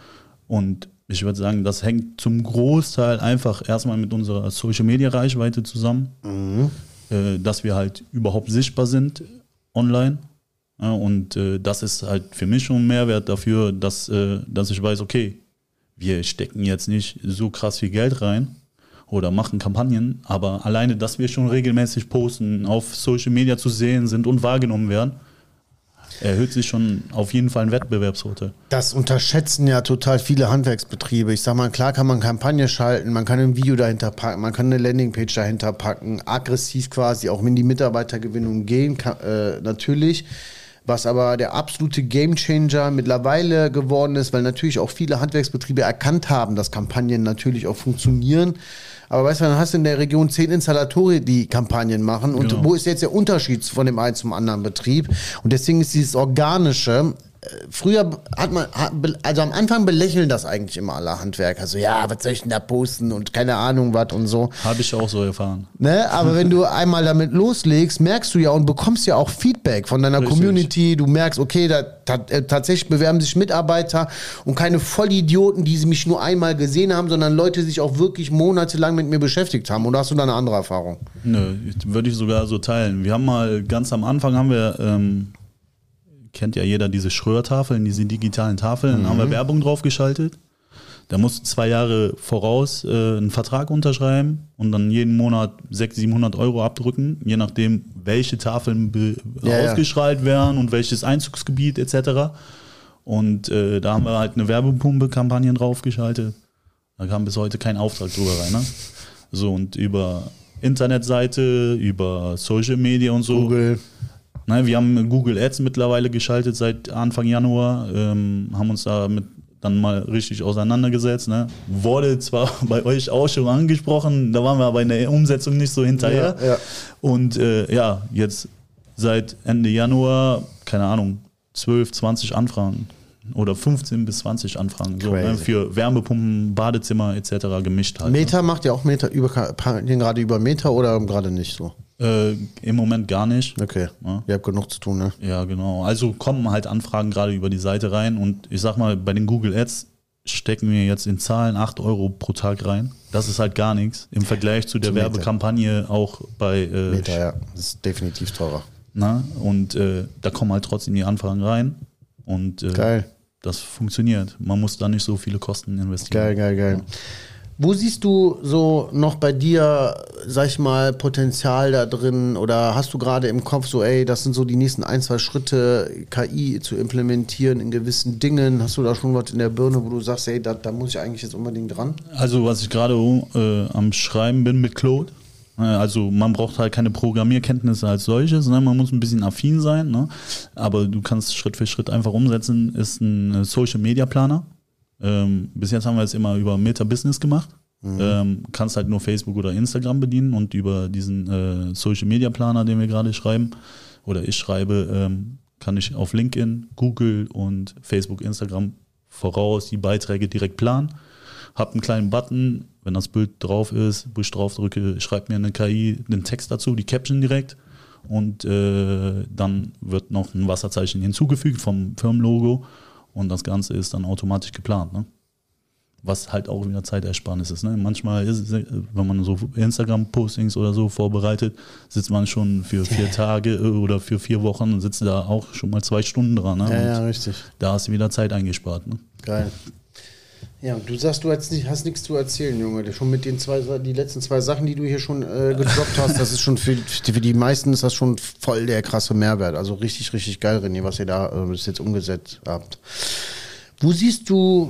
[SPEAKER 1] Und ich würde sagen, das hängt zum Großteil einfach erstmal mit unserer Social-Media-Reichweite zusammen,
[SPEAKER 2] Mhm.
[SPEAKER 1] äh, dass wir halt überhaupt sichtbar sind online. Ja, und äh, das ist halt für mich schon ein Mehrwert dafür, dass, äh, dass ich weiß, okay, wir stecken jetzt nicht so krass viel Geld rein oder machen Kampagnen, aber alleine, dass wir schon regelmäßig posten, auf Social Media zu sehen sind und wahrgenommen werden, erhöht sich schon auf jeden Fall ein Wettbewerbsvorteil.
[SPEAKER 2] Das unterschätzen ja total viele Handwerksbetriebe. Ich sag mal, klar kann man Kampagne schalten, man kann ein Video dahinter packen, man kann eine Landingpage dahinter packen, aggressiv quasi auch in die Mitarbeitergewinnung gehen, kann, äh, natürlich. Was aber der absolute Gamechanger mittlerweile geworden ist, weil natürlich auch viele Handwerksbetriebe erkannt haben, dass Kampagnen natürlich auch funktionieren. Aber weißt du, dann hast du in der Region zehn Installatoren, die Kampagnen machen. Und
[SPEAKER 1] Genau.
[SPEAKER 2] wo ist jetzt der Unterschied von dem einen zum anderen Betrieb? Und deswegen ist dieses Organische, äh, früher hat man, hat, also am Anfang belächeln das eigentlich immer alle Handwerker. So, ja, was soll ich denn da posten und keine Ahnung was und so.
[SPEAKER 1] Habe ich auch so erfahren.
[SPEAKER 2] Ne? Aber wenn du einmal damit loslegst, merkst du ja und bekommst ja auch Feedback von deiner
[SPEAKER 1] Richtig.
[SPEAKER 2] Community. Du merkst, okay, da ta- äh, tatsächlich bewerben sich Mitarbeiter und keine Vollidioten, die sie mich nur einmal gesehen haben, sondern Leute, die sich auch wirklich monatelang mit mir beschäftigt haben. Oder hast du da eine andere Erfahrung?
[SPEAKER 1] Nö, würde ich sogar so teilen. Wir haben mal ganz am Anfang haben wir, ähm, kennt ja jeder diese Schröer-Tafeln, diese digitalen Tafeln,
[SPEAKER 2] Mhm.
[SPEAKER 1] haben wir Werbung drauf geschaltet. Da musst du zwei Jahre voraus äh, einen Vertrag unterschreiben und dann jeden Monat sechshundert, siebenhundert Euro abdrücken, je nachdem, welche Tafeln be-
[SPEAKER 2] Ja, ja.
[SPEAKER 1] ausgestrahlt werden und welches Einzugsgebiet et cetera. Und äh, da haben wir halt eine Werbepumpe-Kampagnen draufgeschaltet. Da kam bis heute kein Auftrag drüber rein. Ne? So, und über Internetseite, über Social Media und so.
[SPEAKER 2] Google.
[SPEAKER 1] Nein, wir haben Google Ads mittlerweile geschaltet seit Anfang Januar, ähm, haben uns damit dann mal richtig auseinandergesetzt. Ne? Wurde zwar bei euch auch schon angesprochen, da waren wir aber in der Umsetzung nicht so hinterher.
[SPEAKER 2] Ja, ja.
[SPEAKER 1] Und äh, ja, jetzt seit Ende Januar, keine Ahnung, zwölf, zwanzig Anfragen oder fünfzehn bis zwanzig Anfragen so, ne? Für Wärmepumpen, Badezimmer et cetera gemischt halt.
[SPEAKER 2] Meta macht ja auch Meta über, gerade über Meta oder gerade nicht so?
[SPEAKER 1] Äh, Im Moment gar nicht.
[SPEAKER 2] Okay,
[SPEAKER 1] Ja.
[SPEAKER 2] ihr habt genug zu tun, ne?
[SPEAKER 1] Ja, genau. Also kommen halt Anfragen gerade über die Seite rein und ich sag mal, bei den Google Ads stecken wir jetzt in Zahlen acht Euro pro Tag rein. Das ist halt gar nichts im Vergleich zu der
[SPEAKER 2] Zu Meta.
[SPEAKER 1] Werbekampagne auch bei äh,
[SPEAKER 2] Meta, ja, das ist definitiv teurer.
[SPEAKER 1] na, und äh, da kommen halt trotzdem die Anfragen rein und äh,
[SPEAKER 2] Geil.
[SPEAKER 1] das funktioniert. Man muss da nicht so viele Kosten investieren.
[SPEAKER 2] Geil, geil, geil. Wo siehst du so noch bei dir, sag ich mal, Potenzial da drin oder hast du gerade im Kopf so, ey, das sind so die nächsten ein, zwei Schritte, K I zu implementieren in gewissen Dingen? Hast du da schon was in der Birne, wo du sagst, ey, da, da muss ich eigentlich jetzt unbedingt dran?
[SPEAKER 1] Also was ich gerade äh, am Schreiben bin mit Claude, Also man braucht halt keine Programmierkenntnisse als solches, ne? Man muss ein bisschen affin sein, ne? Aber du kannst Schritt für Schritt einfach umsetzen, ist ein Social Media Planer. Ähm, bis jetzt haben wir es immer über Meta Business gemacht. Mhm. Ähm, kannst halt nur Facebook oder Instagram bedienen und über diesen äh, Social Media Planer, den wir gerade schreiben, oder ich schreibe, ähm, kann ich auf LinkedIn, Google und Facebook, Instagram voraus die Beiträge direkt planen. Hab einen kleinen Button, wenn das Bild drauf ist, wo ich drauf drücke, schreibt mir eine K I den Text dazu, die Caption direkt und äh, dann wird noch ein Wasserzeichen hinzugefügt vom Firmenlogo und das Ganze ist dann automatisch geplant, ne? Was halt auch wieder Zeitersparnis ist, ne? Manchmal ist es, wenn man so Instagram-Postings oder so vorbereitet, sitzt man schon für vier Tage oder für vier Wochen und sitzt da auch schon mal zwei Stunden dran, ne?
[SPEAKER 2] Ja, ja, richtig.
[SPEAKER 1] Da hast du wieder Zeit eingespart, ne?
[SPEAKER 2] Geil. Ja, und du sagst, du hast, nicht, hast nichts zu erzählen, Junge. Schon mit den zwei, die letzten zwei Sachen, die du hier schon äh, gedroppt hast, das ist schon für, für die meisten ist das schon voll der krasse Mehrwert. Also richtig, richtig geil, René, was ihr da äh, bis jetzt umgesetzt habt. Wo siehst du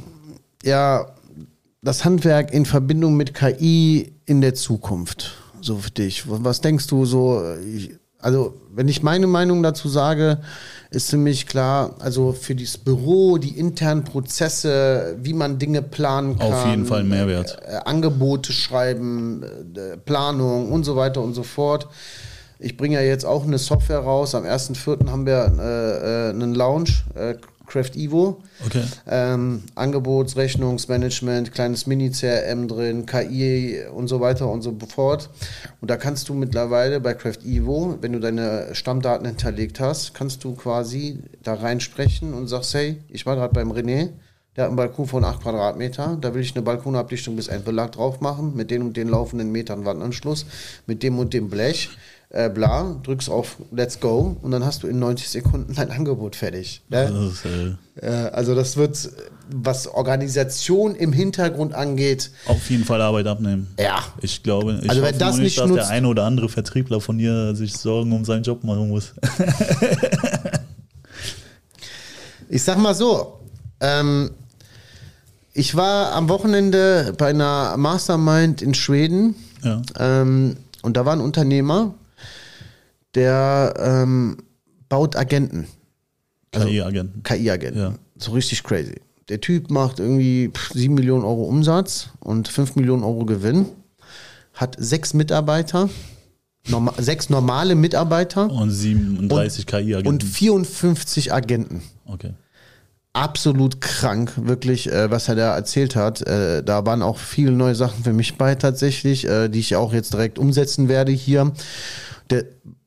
[SPEAKER 2] ja das Handwerk in Verbindung mit K I in der Zukunft? So für dich. Was denkst du so? Ich, also, wenn ich meine Meinung dazu sage, ist ziemlich klar, also für dieses Büro, die internen Prozesse, wie man Dinge planen kann.
[SPEAKER 1] Auf jeden Fall Mehrwert.
[SPEAKER 2] Äh, Angebote schreiben, äh, Planung und so weiter und so fort. Ich bringe ja jetzt auch eine Software raus. Am ersten vierten haben wir äh, äh, einen Launch, äh, Craft Evo.
[SPEAKER 1] Okay.
[SPEAKER 2] Ähm, Angebots-, Rechnungsmanagement, kleines Mini-C R M drin, K I und so weiter und so fort. Und da kannst du mittlerweile bei Craft Evo, wenn du deine Stammdaten hinterlegt hast, kannst du quasi da reinsprechen und sagst, hey, ich war gerade beim René, der hat einen Balkon von acht Quadratmeter, da will ich eine Balkonabdichtung bis ein Belag drauf machen, mit den und den laufenden Metern Wandanschluss, mit dem und dem Blech. Äh, bla, drückst auf Let's Go und dann hast du in neunzig Sekunden dein Angebot fertig. Ne?
[SPEAKER 1] Das ist, äh,
[SPEAKER 2] äh, also das wird, was Organisation im Hintergrund angeht,
[SPEAKER 1] auf jeden Fall Arbeit abnehmen.
[SPEAKER 2] Ja.
[SPEAKER 1] Ich glaube, ich
[SPEAKER 2] also
[SPEAKER 1] hoffe
[SPEAKER 2] wenn das
[SPEAKER 1] nur
[SPEAKER 2] nicht
[SPEAKER 1] dass
[SPEAKER 2] nutzt,
[SPEAKER 1] der eine oder andere Vertriebler von dir sich Sorgen um seinen Job machen muss.
[SPEAKER 2] Ich sag mal so, ähm, ich war am Wochenende bei einer Mastermind in Schweden,
[SPEAKER 1] Ja.
[SPEAKER 2] ähm, und da war ein Unternehmer, der ähm, baut Agenten.
[SPEAKER 1] K I-Agenten.
[SPEAKER 2] K I-Agenten.
[SPEAKER 1] Ja.
[SPEAKER 2] So richtig crazy. Der Typ macht irgendwie sieben Millionen Euro Umsatz und fünf Millionen Euro Gewinn. Hat sechs Mitarbeiter, norma- sechs normale Mitarbeiter
[SPEAKER 1] Und siebenunddreißig K I-Agenten.
[SPEAKER 2] und vierundfünfzig Agenten.
[SPEAKER 1] Okay.
[SPEAKER 2] Absolut krank, wirklich, äh, was er da erzählt hat. Äh, da waren auch viele neue Sachen für mich bei tatsächlich, äh, die ich auch jetzt direkt umsetzen werde hier. Der,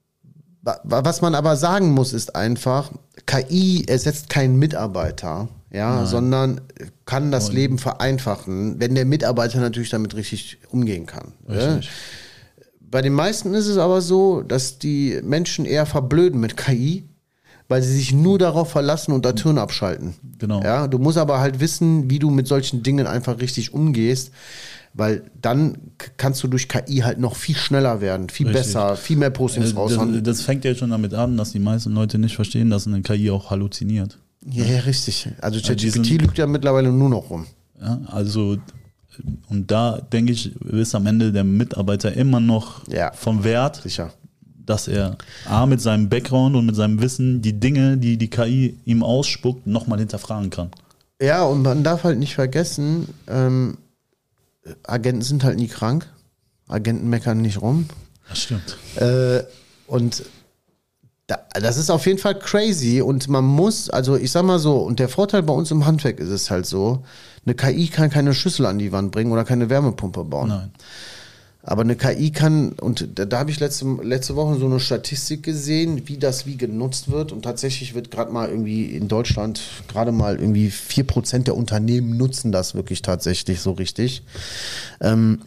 [SPEAKER 2] was man aber sagen muss, ist einfach, K I ersetzt keinen Mitarbeiter, ja,
[SPEAKER 1] Nein.
[SPEAKER 2] sondern kann das
[SPEAKER 1] Und
[SPEAKER 2] Leben vereinfachen, wenn der Mitarbeiter natürlich damit richtig umgehen kann.
[SPEAKER 1] Richtig.
[SPEAKER 2] Ja. Bei den meisten ist es aber so, dass die Menschen eher verblöden mit K I, weil sie sich nur darauf verlassen und da Türen abschalten.
[SPEAKER 1] Genau.
[SPEAKER 2] Ja, du musst aber halt wissen, wie du mit solchen Dingen einfach richtig umgehst, weil dann k- kannst du durch K I halt noch viel schneller werden, viel
[SPEAKER 1] Richtig.
[SPEAKER 2] besser, viel mehr Postings
[SPEAKER 1] Äh,
[SPEAKER 2] raushauen.
[SPEAKER 1] Das, das fängt ja schon damit an, dass die meisten Leute nicht verstehen, dass eine K I auch halluziniert.
[SPEAKER 2] Ja, ja, richtig. Also
[SPEAKER 1] Ja, die
[SPEAKER 2] ChatGPT
[SPEAKER 1] sind-
[SPEAKER 2] lügt ja mittlerweile nur noch rum.
[SPEAKER 1] Ja, also, und da denke ich, ist am Ende der Mitarbeiter immer noch
[SPEAKER 2] Ja.
[SPEAKER 1] vom Wert,
[SPEAKER 2] Sicher.
[SPEAKER 1] dass er A, mit seinem Background und mit seinem Wissen die Dinge, die die K I ihm ausspuckt, nochmal hinterfragen kann.
[SPEAKER 2] Ja, und man darf halt nicht vergessen, ähm, Agenten sind halt nie krank. Agenten meckern nicht rum.
[SPEAKER 1] Das stimmt.
[SPEAKER 2] Äh, und da, das ist auf jeden Fall crazy und man muss, also ich sag mal so, und der Vorteil bei uns im Handwerk ist es halt so, eine K I kann keine Schüssel an die Wand bringen oder keine Wärmepumpe bauen.
[SPEAKER 1] Nein.
[SPEAKER 2] Aber eine K I kann, und da, da habe ich letzte, letzte Woche so eine Statistik gesehen, wie das wie genutzt wird. Und tatsächlich wird gerade mal irgendwie in Deutschland, gerade mal irgendwie vier Prozent der Unternehmen nutzen das wirklich tatsächlich so richtig. Ähm,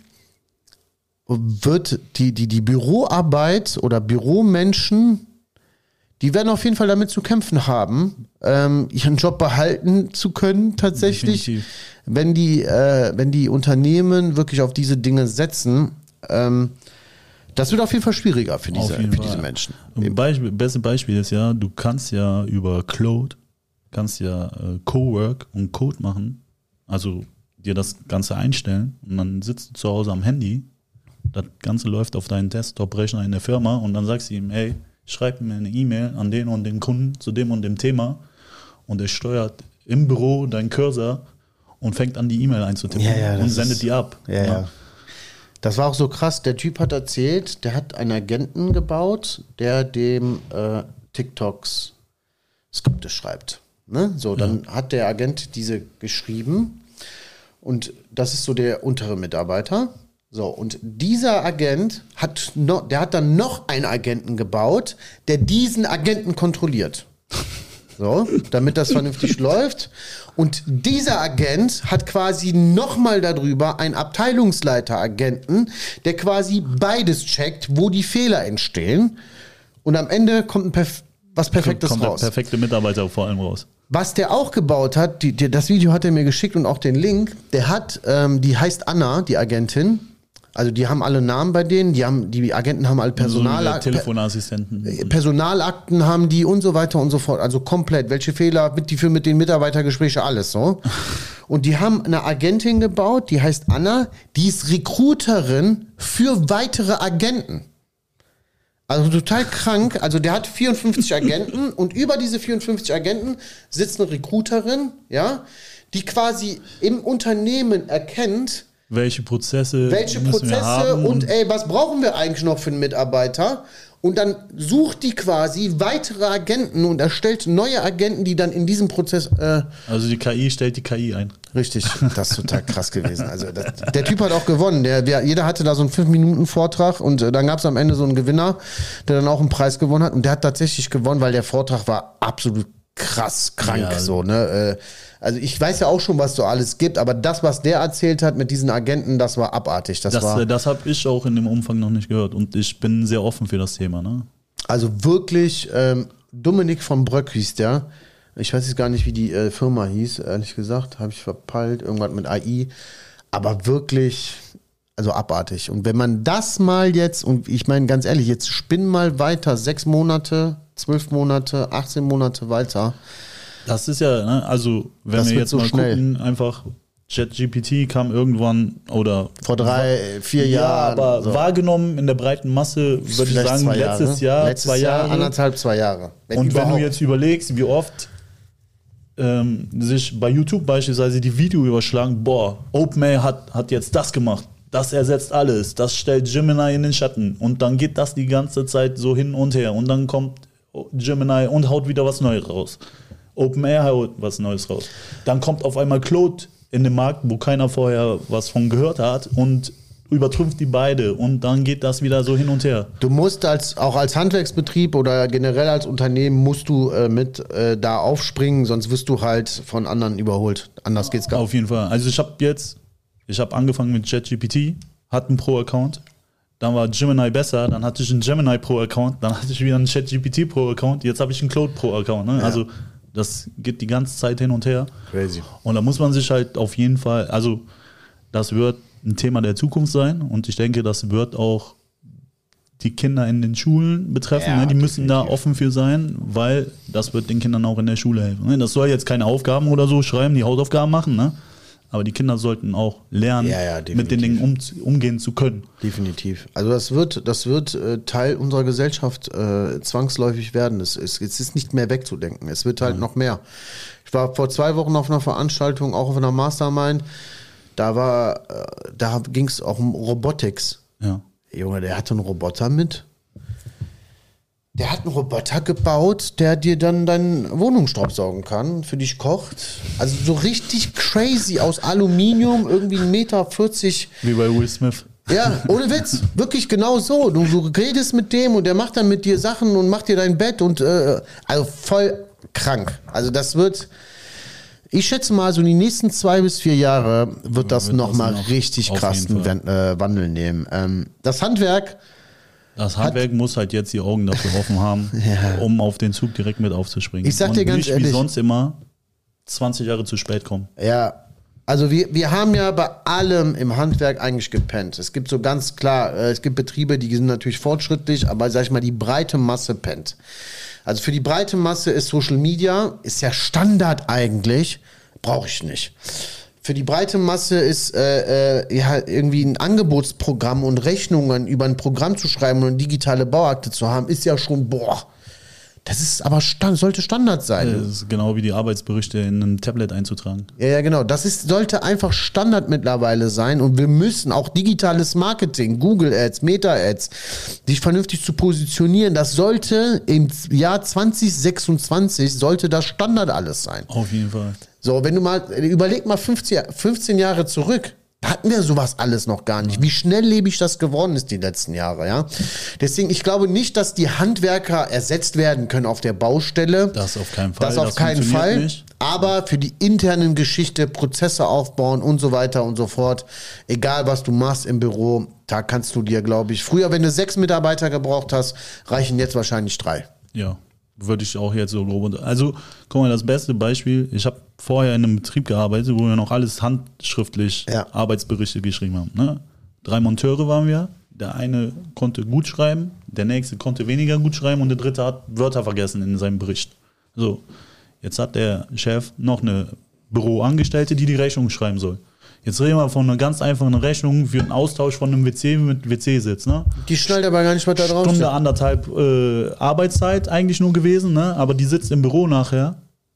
[SPEAKER 2] wird die, die, die Büroarbeit oder Büromenschen, die werden auf jeden Fall damit zu kämpfen haben, ähm, ihren Job behalten zu können tatsächlich,
[SPEAKER 1] Definitiv.
[SPEAKER 2] wenn die, äh, wenn die Unternehmen wirklich auf diese Dinge setzen. Ähm, das wird auf jeden Fall schwieriger für diese,
[SPEAKER 1] Auf jeden
[SPEAKER 2] für
[SPEAKER 1] Fall.
[SPEAKER 2] diese Menschen.
[SPEAKER 1] Ein Beispiel, beste Beispiel ist ja, du kannst ja über Cloud, kannst ja äh, Cowork und Code machen, also dir das Ganze einstellen und dann sitzt du zu Hause am Handy das Ganze läuft auf deinen Desktop-Rechner in der Firma und dann sagst du ihm, hey, schreib mir eine E-Mail an den und den Kunden zu dem und dem Thema und er steuert im Büro deinen Cursor und fängt an, die E-Mail einzutippen
[SPEAKER 2] Ja, ja,
[SPEAKER 1] und
[SPEAKER 2] das
[SPEAKER 1] sendet
[SPEAKER 2] ist-
[SPEAKER 1] die ab.
[SPEAKER 2] Ja, ja. Das war auch so krass. Der Typ hat erzählt, der hat einen Agenten gebaut, der dem äh, TikToks Skripte schreibt. Ne? So, dann hat der Agent diese geschrieben und das ist so der untere Mitarbeiter. So, und dieser Agent hat noch, der hat dann noch einen Agenten gebaut, der diesen Agenten kontrolliert. So, damit das vernünftig läuft. Und dieser Agent hat quasi nochmal darüber einen Abteilungsleiter-Agenten, der quasi beides checkt, wo die Fehler entstehen. Und am Ende kommt ein Perf- was Perfektes
[SPEAKER 1] Kommt der
[SPEAKER 2] raus.
[SPEAKER 1] perfekte Mitarbeiter vor allem raus.
[SPEAKER 2] Was der auch gebaut hat, die, die, das Video hat er mir geschickt und auch den Link, der hat, ähm, die heißt Anna, die Agentin. Also die haben alle Namen bei denen, die, haben, die Agenten haben alle Personal,
[SPEAKER 1] so wie der Telefonassistenten.
[SPEAKER 2] Personalakten haben die und so weiter und so fort. Also komplett. Welche Fehler, mit, die führen mit den Mitarbeitergespräche, alles so. Und die haben eine Agentin gebaut, die heißt Anna, die ist Recruiterin für weitere Agenten. Also total krank. Also der hat vierundfünfzig Agenten und über diese vierundfünfzig Agenten sitzt eine Recruiterin, ja, die quasi im Unternehmen erkennt,
[SPEAKER 1] Welche Prozesse
[SPEAKER 2] welche
[SPEAKER 1] müssen wir
[SPEAKER 2] Prozesse
[SPEAKER 1] haben
[SPEAKER 2] und ey, was brauchen wir eigentlich noch für einen Mitarbeiter? Und dann sucht die quasi weitere Agenten und erstellt neue Agenten, die dann in diesem Prozess. Äh,
[SPEAKER 1] Also die K I stellt die K I ein.
[SPEAKER 2] richtig, das ist total krass gewesen. Also das, der Typ hat auch gewonnen. Der, der, jeder hatte da so einen fünf Minuten Vortrag und äh, dann gab es am Ende so einen Gewinner, der dann auch einen Preis gewonnen hat. Und der hat tatsächlich gewonnen, weil der Vortrag war absolut krass krank.
[SPEAKER 1] Ja.
[SPEAKER 2] So, ne? Äh, also ich weiß ja auch schon, was so alles gibt, aber das, was der erzählt hat mit diesen Agenten, das war abartig. Das,
[SPEAKER 1] Das,
[SPEAKER 2] war
[SPEAKER 1] äh, das habe ich auch in dem Umfang noch nicht gehört und ich bin sehr offen für das Thema. Ne?
[SPEAKER 2] also wirklich, ähm, Dominik von Bröck hieß der. Ich weiß jetzt gar nicht, wie die äh, Firma hieß, ehrlich gesagt, habe ich verpeilt, irgendwas mit A I. Aber wirklich, also abartig. Und wenn man das mal jetzt, und ich meine ganz ehrlich, jetzt spinn mal weiter, sechs Monate, zwölf Monate, achtzehn Monate weiter.
[SPEAKER 1] Das ist ja, ne, also wenn
[SPEAKER 2] Das
[SPEAKER 1] wir
[SPEAKER 2] wird
[SPEAKER 1] jetzt
[SPEAKER 2] so
[SPEAKER 1] mal
[SPEAKER 2] schnell.
[SPEAKER 1] gucken, einfach ChatGPT kam irgendwann oder
[SPEAKER 2] Vor drei, vier
[SPEAKER 1] ja,
[SPEAKER 2] Jahren.
[SPEAKER 1] aber
[SPEAKER 2] so.
[SPEAKER 1] wahrgenommen in der breiten Masse, würde ich
[SPEAKER 2] Vielleicht
[SPEAKER 1] sagen,
[SPEAKER 2] zwei
[SPEAKER 1] letztes
[SPEAKER 2] Jahre.
[SPEAKER 1] Jahr,
[SPEAKER 2] letztes
[SPEAKER 1] zwei
[SPEAKER 2] Jahr,
[SPEAKER 1] Jahre.
[SPEAKER 2] anderthalb, zwei Jahre. Wenn
[SPEAKER 1] Und wenn
[SPEAKER 2] überhaupt.
[SPEAKER 1] du jetzt überlegst, wie oft ähm, sich bei YouTube beispielsweise die Video überschlagen, boah, OpenAI hat, hat jetzt das gemacht, das ersetzt alles, das stellt Gemini in den Schatten und dann geht das die ganze Zeit so hin und her und dann kommt Gemini und haut wieder was Neues raus. OpenAI haut was Neues raus. Dann kommt auf einmal Claude in den Markt, wo keiner vorher was von gehört hat und übertrümpft die beide und dann geht das wieder so hin und her.
[SPEAKER 2] Du musst als, auch als Handwerksbetrieb oder generell als Unternehmen musst du äh, mit äh, da aufspringen, sonst wirst du halt von anderen überholt. Anders geht's gar nicht.
[SPEAKER 1] Auf jeden Fall. Also ich habe jetzt, ich habe angefangen mit ChatGPT, hatte einen Pro-Account, dann war Gemini besser, dann hatte ich einen Gemini Pro-Account, dann hatte ich wieder einen ChatGPT Pro-Account, jetzt habe ich einen Claude Pro-Account. Ne?
[SPEAKER 2] Ja.
[SPEAKER 1] Also das geht die ganze Zeit hin und her.
[SPEAKER 2] Crazy.
[SPEAKER 1] Und da muss man sich halt auf jeden Fall, also das wird ein Thema der Zukunft sein und ich denke, das wird auch die Kinder in den Schulen betreffen.
[SPEAKER 2] Ja,
[SPEAKER 1] Ne? Die müssen da
[SPEAKER 2] definitiv.
[SPEAKER 1] offen für sein, weil das wird den Kindern auch in der Schule helfen. Ne? Das soll jetzt keine Aufgaben oder so schreiben, die Hausaufgaben machen, ne? Aber die Kinder sollten auch lernen,
[SPEAKER 2] Ja, ja,
[SPEAKER 1] mit den Dingen um, umgehen zu können.
[SPEAKER 2] Definitiv. Also das wird, das wird äh, Teil unserer Gesellschaft äh, zwangsläufig werden. Es, es, es ist nicht mehr wegzudenken. Es wird halt noch mehr. Ich war vor zwei Wochen auf einer Veranstaltung, auch auf einer Mastermind. Da war, äh, da ging es auch um Robotics.
[SPEAKER 1] Ja.
[SPEAKER 2] Junge, der hatte einen Roboter mit. Der hat einen Roboter gebaut, der dir dann deine Wohnung staubsaugen kann, für dich kocht. Also so richtig crazy aus Aluminium, irgendwie ein Meter vierzig.
[SPEAKER 1] Wie bei Will Smith.
[SPEAKER 2] Ja, ohne Witz. Wirklich genau so. Du, du redest mit dem und der macht dann mit dir Sachen und macht dir dein Bett und äh, also voll krank. Also das wird, ich schätze mal, so die nächsten zwei bis vier Jahre wird das
[SPEAKER 1] Wird das
[SPEAKER 2] nochmal
[SPEAKER 1] noch
[SPEAKER 2] richtig
[SPEAKER 1] auf
[SPEAKER 2] krassen
[SPEAKER 1] jeden Fall.
[SPEAKER 2] Wan- äh, Wandel nehmen. Ähm, das Handwerk,
[SPEAKER 1] Das Handwerk muss halt jetzt die Augen dafür offen haben, um auf den Zug direkt mit aufzuspringen.
[SPEAKER 2] Ich sag dir
[SPEAKER 1] Und
[SPEAKER 2] ganz
[SPEAKER 1] nicht
[SPEAKER 2] ehrlich-
[SPEAKER 1] wie sonst immer zwanzig Jahre zu spät kommen.
[SPEAKER 2] ja, also wir, wir haben ja bei allem im Handwerk eigentlich gepennt. Es gibt so ganz klar, äh, es gibt Betriebe, die sind natürlich fortschrittlich, aber sag ich mal, die breite Masse pennt. Also für die breite Masse ist Social Media, ist ja Standard eigentlich, brauche ich nicht. Für die breite Masse ist äh, äh, ja, irgendwie ein Angebotsprogramm und Rechnungen über ein Programm zu schreiben und eine digitale Bauakte zu haben, ist ja schon, boah, das ist aber stand, sollte Standard sein.
[SPEAKER 1] Das ist genau wie die Arbeitsberichte in ein Tablet einzutragen.
[SPEAKER 2] Ja, ja, genau. Das ist, sollte einfach Standard mittlerweile sein und wir müssen auch digitales Marketing, Google Ads, Meta Ads, dich vernünftig zu positionieren, das sollte im Jahr zwanzig sechsundzwanzig sollte das Standard alles sein.
[SPEAKER 1] Auf jeden Fall.
[SPEAKER 2] So, wenn du mal, überleg mal fünfzehn, fünfzehn Jahre zurück, da hatten wir sowas alles noch gar nicht. Wie schnelllebig das geworden ist die letzten Jahre, ja. Deswegen, ich glaube nicht, dass die Handwerker ersetzt werden können auf der Baustelle.
[SPEAKER 1] Das auf keinen Fall.
[SPEAKER 2] Das auf
[SPEAKER 1] das
[SPEAKER 2] keinen Fall.
[SPEAKER 1] Nicht.
[SPEAKER 2] Aber für die internen Geschichte, Prozesse aufbauen und so weiter und so fort, egal was du machst im Büro, da kannst du dir, glaube ich, früher, wenn du sechs Mitarbeiter gebraucht hast, reichen jetzt wahrscheinlich drei.
[SPEAKER 1] Ja. Würde ich auch jetzt so grob. Also, guck mal, das beste Beispiel, ich habe vorher in einem Betrieb gearbeitet, wo wir noch alles handschriftlich
[SPEAKER 2] Ja.
[SPEAKER 1] Arbeitsberichte geschrieben haben. Ne? Drei Monteure waren wir, der eine konnte gut schreiben, der nächste konnte weniger gut schreiben und der dritte hat Wörter vergessen in seinem Bericht. So, jetzt hat der Chef noch eine Büroangestellte, die die Rechnung schreiben soll. Jetzt reden wir von einer ganz einfachen Rechnung für einen Austausch von einem W C mit W C-Sitz. Ne?
[SPEAKER 2] Die schnallt aber gar nicht, was da drauf
[SPEAKER 1] Stunde,
[SPEAKER 2] steht.
[SPEAKER 1] anderthalb äh, Arbeitszeit eigentlich nur gewesen, ne? Aber die sitzt im Büro nachher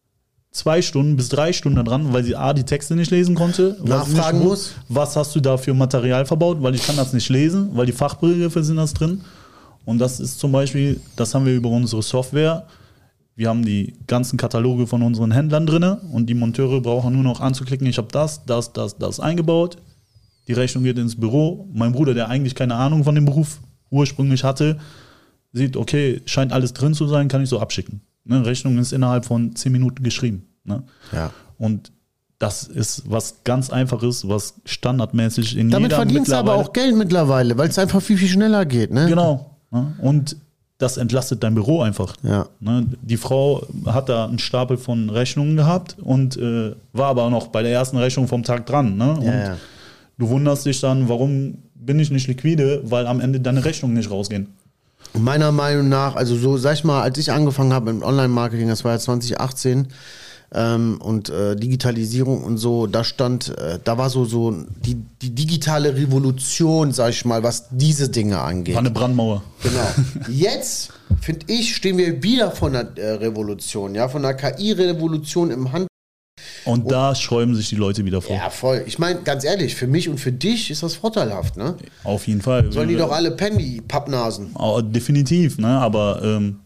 [SPEAKER 1] zwei Stunden bis drei Stunden dran, weil sie A, die Texte nicht lesen konnte.
[SPEAKER 2] Nachfragen
[SPEAKER 1] nicht,
[SPEAKER 2] muss.
[SPEAKER 1] Was hast du da für Material verbaut? Weil ich kann das nicht lesen, weil die Fachbegriffe sind das drin. Und das ist zum Beispiel, das haben wir über unsere Software. Wir haben die ganzen Kataloge von unseren Händlern drin und die Monteure brauchen nur noch anzuklicken, ich habe das, das, das, das eingebaut. Die Rechnung geht ins Büro. Mein Bruder, der eigentlich keine Ahnung von dem Beruf ursprünglich hatte, sieht, okay, scheint alles drin zu sein, kann ich so abschicken. Ne, Rechnung ist innerhalb von zehn Minuten geschrieben. Ne?
[SPEAKER 2] Ja.
[SPEAKER 1] Und das ist was ganz Einfaches, was standardmäßig in
[SPEAKER 2] Damit
[SPEAKER 1] jeder
[SPEAKER 2] verdienst du aber auch Geld mittlerweile, weil es einfach viel, viel schneller geht. Ne?
[SPEAKER 1] Genau. Ne? Und das entlastet dein Büro einfach.
[SPEAKER 2] Ja.
[SPEAKER 1] Ne? Die Frau hat da einen Stapel von Rechnungen gehabt und äh, war aber noch bei der ersten Rechnung vom Tag dran. Ne? Und
[SPEAKER 2] Ja, ja.
[SPEAKER 1] du wunderst dich dann, warum bin ich nicht liquide, weil am Ende deine Rechnungen nicht rausgehen.
[SPEAKER 2] Meiner Meinung nach, also so, sag ich mal, als ich angefangen habe im Online-Marketing, das war ja zwanzig achtzehn, ähm, und äh, Digitalisierung und so, da stand, äh, da war so, so die, die digitale Revolution, sag ich mal, was diese Dinge angeht.
[SPEAKER 1] War eine Brandmauer.
[SPEAKER 2] Genau. Jetzt, finde ich, stehen wir wieder von der äh, Revolution, ja, von der K I-Revolution im Hand.
[SPEAKER 1] Und da schäumen sich die Leute wieder vor.
[SPEAKER 2] Ja, voll. Ich meine, ganz ehrlich, für mich und für dich ist das vorteilhaft, ne?
[SPEAKER 1] Auf jeden Fall.
[SPEAKER 2] Sollen die doch alle pennen, die Pappnasen.
[SPEAKER 1] Oh, definitiv, ne? Aber ähm,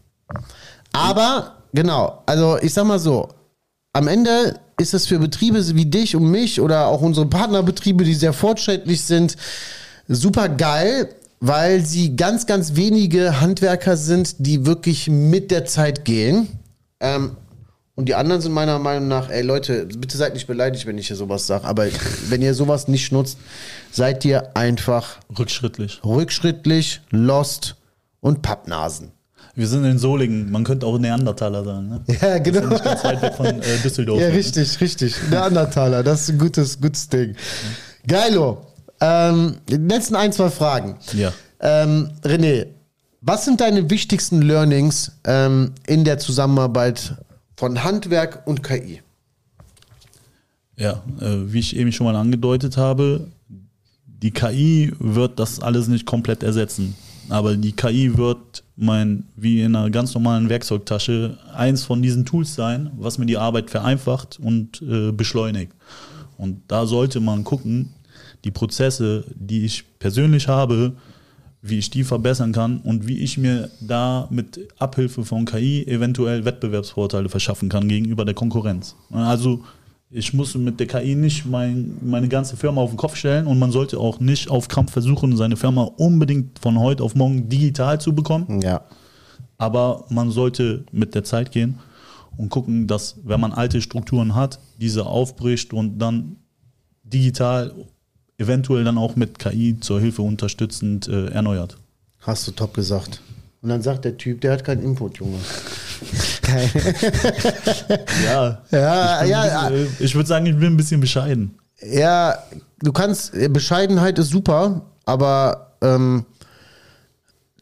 [SPEAKER 2] Aber, genau, also ich sag mal so, am Ende ist es für Betriebe wie dich und mich oder auch unsere Partnerbetriebe, die sehr fortschrittlich sind, super geil, weil sie ganz, ganz wenige Handwerker sind, die wirklich mit der Zeit gehen. Ähm, und die anderen sind meiner Meinung nach, ey Leute, bitte seid nicht beleidigt, wenn ich hier sowas sage, aber wenn ihr sowas nicht nutzt, seid ihr einfach
[SPEAKER 1] rückschrittlich.
[SPEAKER 2] rückschrittlich, lost und Pappnasen.
[SPEAKER 1] Wir sind in Solingen, man könnte auch Neandertaler sagen. Ne?
[SPEAKER 2] Ja, genau.
[SPEAKER 1] Das ist nicht ganz weit weg von äh, Düsseldorf.
[SPEAKER 2] Ja, richtig, richtig. Neandertaler, das ist ein gutes, gutes Ding. Geilo. Ähm, die letzten ein, zwei Fragen.
[SPEAKER 1] Ja.
[SPEAKER 2] Ähm, René, was sind deine wichtigsten Learnings ähm, in der Zusammenarbeit von Handwerk und K I?
[SPEAKER 1] Ja, äh, wie ich eben schon mal angedeutet habe, die K I wird das alles nicht komplett ersetzen. Aber die K I wird mein, wie in einer ganz normalen Werkzeugtasche, eins von diesen Tools sein, was mir die Arbeit vereinfacht und äh, beschleunigt. Und da sollte man gucken, die Prozesse, die ich persönlich habe, wie ich die verbessern kann und wie ich mir da mit Abhilfe von K I eventuell Wettbewerbsvorteile verschaffen kann gegenüber der Konkurrenz. Also ich muss mit der K I nicht mein, meine ganze Firma auf den Kopf stellen und man sollte auch nicht auf Krampf versuchen, seine Firma unbedingt von heute auf morgen digital zu bekommen.
[SPEAKER 2] Ja.
[SPEAKER 1] Aber man sollte mit der Zeit gehen und gucken, dass, wenn man alte Strukturen hat, diese aufbricht und dann digital eventuell dann auch mit K I zur Hilfe unterstützend äh, erneuert.
[SPEAKER 2] Hast du top gesagt. Und dann sagt der Typ, der hat keinen Input, Junge.
[SPEAKER 1] Ja,
[SPEAKER 2] Ja,
[SPEAKER 1] ich,
[SPEAKER 2] ja,
[SPEAKER 1] bisschen, äh, ich würde sagen, ich bin ein bisschen bescheiden.
[SPEAKER 2] Ja, du kannst, Bescheidenheit ist super, aber ähm,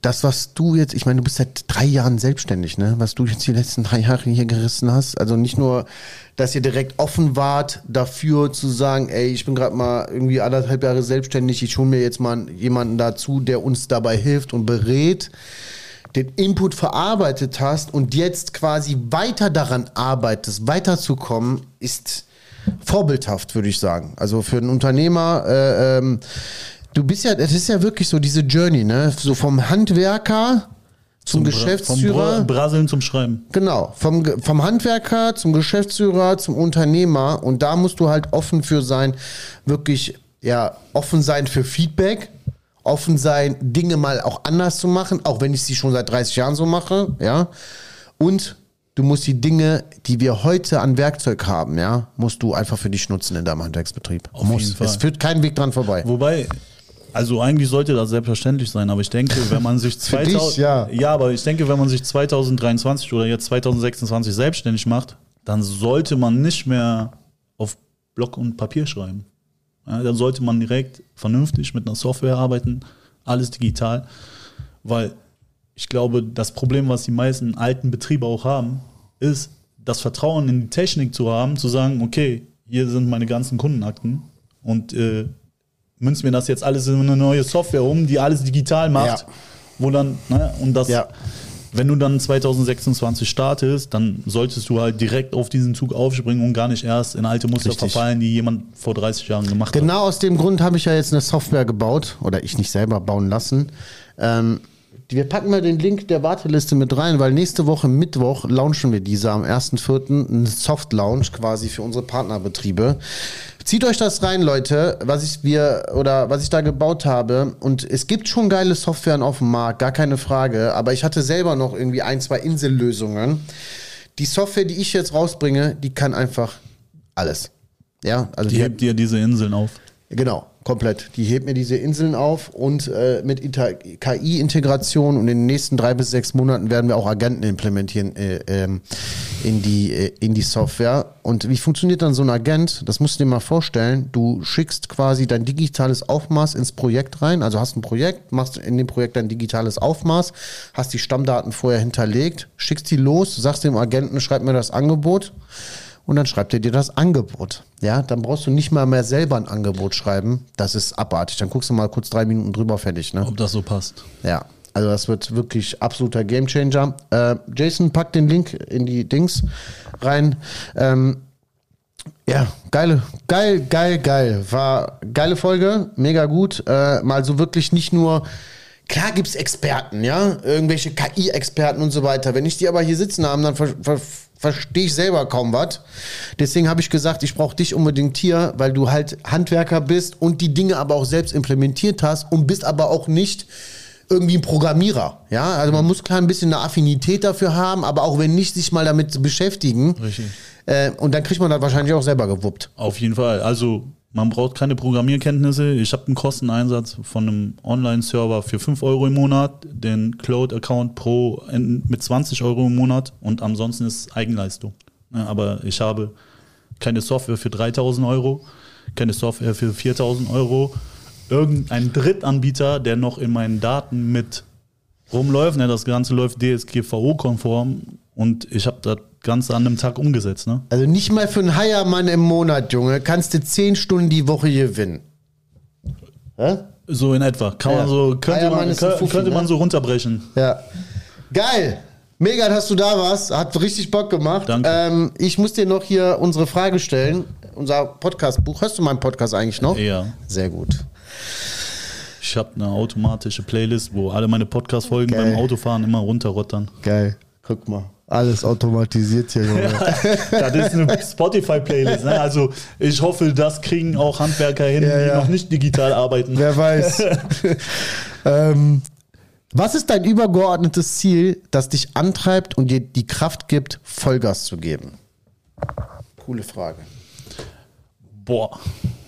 [SPEAKER 2] das, was du jetzt, ich meine, du bist seit drei Jahren selbstständig, ne? Was du jetzt die letzten drei Jahre hier gerissen hast. Also nicht nur, dass ihr direkt offen wart dafür zu sagen, ey, ich bin gerade mal irgendwie anderthalb Jahre selbstständig, ich hole mir jetzt mal jemanden dazu, der uns dabei hilft und berät, den Input verarbeitet hast und jetzt quasi weiter daran arbeitest, weiterzukommen, ist vorbildhaft, würde ich sagen. Also für einen Unternehmer, äh, ähm, du bist ja, das ist ja wirklich so diese Journey, ne? So vom Handwerker zum, zum Geschäftsführer.
[SPEAKER 1] Vom Braseln zum Schreiben.
[SPEAKER 2] Genau, vom, vom Handwerker zum Geschäftsführer, zum Unternehmer. Und da musst du halt offen für sein, wirklich, ja, offen sein für Feedback, offen sein, Dinge mal auch anders zu machen, auch wenn ich sie schon seit dreißig Jahren so mache, ja. Und du musst die Dinge, die wir heute an Werkzeug haben, ja, musst du einfach für dich nutzen in deinem Handwerksbetrieb.
[SPEAKER 1] Auf jeden Fall.
[SPEAKER 2] Es führt kein Weg dran vorbei.
[SPEAKER 1] Wobei, also eigentlich sollte das selbstverständlich sein, aber ich denke, wenn man sich zweitausend,
[SPEAKER 2] dich, ja.
[SPEAKER 1] ja, aber ich denke, wenn man sich zwanzig dreiundzwanzig oder jetzt zwanzig sechsundzwanzig selbstständig macht, dann sollte man nicht mehr auf Block und Papier schreiben. Ja, dann sollte man direkt vernünftig mit einer Software arbeiten, alles digital, weil ich glaube, das Problem, was die meisten alten Betriebe auch haben, ist, das Vertrauen in die Technik zu haben, zu sagen, okay, hier sind meine ganzen Kundenakten und äh, münzen wir das jetzt alles in eine neue Software um, die alles digital macht,
[SPEAKER 2] Ja.
[SPEAKER 1] wo dann, ne, und das,
[SPEAKER 2] Ja.
[SPEAKER 1] wenn du dann zwanzig sechsundzwanzig startest, dann solltest du halt direkt auf diesen Zug aufspringen und gar nicht erst in alte Muster
[SPEAKER 2] Richtig.
[SPEAKER 1] verfallen, die jemand vor dreißig Jahren gemacht hat.
[SPEAKER 2] Genau aus dem Grund habe ich ja jetzt eine Software gebaut, oder ich nicht selber bauen lassen. Ähm, wir packen mal den Link der Warteliste mit rein, weil nächste Woche Mittwoch launchen wir diese am ersten vierten einen Soft-Launch quasi für unsere Partnerbetriebe. Zieht euch das rein, Leute, was ich wir oder was ich da gebaut habe. Und es gibt schon geile Softwaren auf dem Markt, gar keine Frage. Aber ich hatte selber noch irgendwie ein, zwei Insellösungen. Die Software, die ich jetzt rausbringe, die kann einfach alles. Ja, also
[SPEAKER 1] Die
[SPEAKER 2] die,
[SPEAKER 1] hebt dir diese Inseln auf.
[SPEAKER 2] genau, komplett. Die hebt mir diese Inseln auf und äh, mit Inter- K I-Integration und in den nächsten drei bis sechs Monaten werden wir auch Agenten implementieren äh, ähm, in, die, äh, in die Software. Und wie funktioniert dann so ein Agent? Das musst du dir mal vorstellen. Du schickst quasi dein digitales Aufmaß ins Projekt rein. Also hast ein Projekt, machst in dem Projekt dein digitales Aufmaß, hast die Stammdaten vorher hinterlegt, schickst die los, sagst dem Agenten, schreib mir das Angebot. Und dann schreibt er dir das Angebot. Ja, dann brauchst du nicht mal mehr selber ein Angebot schreiben. Das ist abartig. Dann guckst du mal kurz drei Minuten drüber, fertig. Ne?
[SPEAKER 1] Ob das so passt.
[SPEAKER 2] Ja, also das wird wirklich absoluter Gamechanger. Äh, Jason, pack den Link in die Dings rein. Ähm, ja, geile, geil, geil, geil. War geile Folge, mega gut. Äh, mal so wirklich nicht nur... Klar gibt's Experten, ja, irgendwelche K I-Experten und so weiter. Wenn ich die aber hier sitzen haben, dann ver- ver- verstehe ich selber kaum was. Deswegen habe ich gesagt, ich brauche dich unbedingt hier, weil du halt Handwerker bist und die Dinge aber auch selbst implementiert hast und bist aber auch nicht irgendwie ein Programmierer. Ja, also man muss klar ein bisschen eine Affinität dafür haben, aber auch wenn nicht, sich mal damit zu beschäftigen.
[SPEAKER 1] Richtig.
[SPEAKER 2] Äh, und dann kriegt man das wahrscheinlich auch selber gewuppt.
[SPEAKER 1] Auf jeden Fall. Also man braucht keine Programmierkenntnisse. Ich habe einen Kosteneinsatz von einem Online-Server für fünf Euro im Monat, den Cloud-Account Pro mit zwanzig Euro im Monat und ansonsten ist es Eigenleistung. Ja, aber ich habe keine Software für dreitausend Euro, keine Software für viertausend Euro, irgendein Drittanbieter, der noch in meinen Daten mit rumläuft. Ne, das Ganze läuft D S G V O-konform und ich habe das Ganze an einem Tag umgesetzt. Ne?
[SPEAKER 2] Also nicht mal für einen Heiermann im Monat, Junge, kannst du zehn Stunden die Woche gewinnen. Hä?
[SPEAKER 1] So in etwa. Kann
[SPEAKER 2] Ja.
[SPEAKER 1] man so, könnte,
[SPEAKER 2] Eiermann
[SPEAKER 1] man,
[SPEAKER 2] ist ein
[SPEAKER 1] könnte,
[SPEAKER 2] Fuffi,
[SPEAKER 1] könnte man
[SPEAKER 2] ne?
[SPEAKER 1] so runterbrechen.
[SPEAKER 2] Ja. Geil. Mega, dass du da warst. Hat richtig Bock gemacht.
[SPEAKER 1] Danke.
[SPEAKER 2] Ähm, ich muss dir noch hier unsere Frage stellen. Unser Podcast-Buch. Hörst du meinen Podcast eigentlich noch?
[SPEAKER 1] Ja.
[SPEAKER 2] Sehr gut.
[SPEAKER 1] Ich habe eine automatische Playlist, wo alle meine Podcast-Folgen
[SPEAKER 2] Geil.
[SPEAKER 1] beim Autofahren immer runterrottern.
[SPEAKER 2] Geil. Guck mal. Alles automatisiert hier, Junge.
[SPEAKER 1] Das ist eine Spotify-Playlist. Ne? Also ich hoffe, das kriegen auch Handwerker hin,
[SPEAKER 2] Ja,
[SPEAKER 1] die
[SPEAKER 2] ja.
[SPEAKER 1] noch nicht digital arbeiten.
[SPEAKER 2] Wer weiß. ähm, was ist dein übergeordnetes Ziel, das dich antreibt und dir die Kraft gibt, Vollgas zu geben? Coole Frage.
[SPEAKER 1] Boah,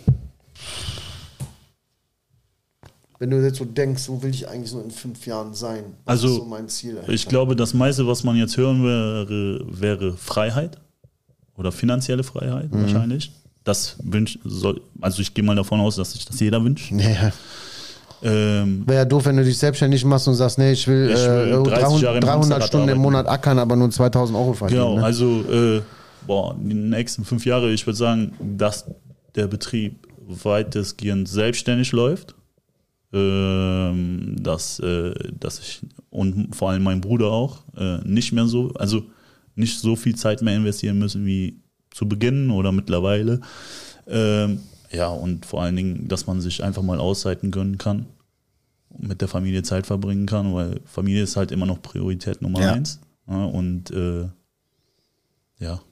[SPEAKER 2] Wenn du jetzt so denkst, wo will ich eigentlich so in fünf Jahren sein? Was
[SPEAKER 1] Also,
[SPEAKER 2] ist so mein Ziel dahinter?
[SPEAKER 1] ich glaube, das meiste, was man jetzt hören wäre, wäre Freiheit oder finanzielle Freiheit
[SPEAKER 2] Mhm.
[SPEAKER 1] wahrscheinlich. Das wünscht, soll, also ich gehe mal davon aus, dass sich das jeder wünscht.
[SPEAKER 2] Ja.
[SPEAKER 1] Ähm,
[SPEAKER 2] Wäre ja doof, wenn du dich selbstständig machst und sagst, nee, ich will,
[SPEAKER 1] Ich will
[SPEAKER 2] äh,
[SPEAKER 1] dreißig Jahre im
[SPEAKER 2] dreihundert
[SPEAKER 1] Hamsterrad
[SPEAKER 2] Stunden im
[SPEAKER 1] arbeiten.
[SPEAKER 2] Monat ackern, aber nur zweitausend Euro verdienen.
[SPEAKER 1] genau,
[SPEAKER 2] Ne?
[SPEAKER 1] also äh, boah, die nächsten fünf Jahre, ich würde sagen, dass der Betrieb weitestgehend selbstständig läuft. Ähm, dass, äh, dass ich und vor allem mein Bruder auch äh, nicht mehr so, also nicht so viel Zeit mehr investieren müssen wie zu Beginn oder mittlerweile. Ähm, ja, und vor allen Dingen, dass man sich einfach mal Auszeiten gönnen kann und mit der Familie Zeit verbringen kann, weil Familie ist halt immer noch Priorität Nummer
[SPEAKER 2] Ja.
[SPEAKER 1] eins. Ja, und äh, ja.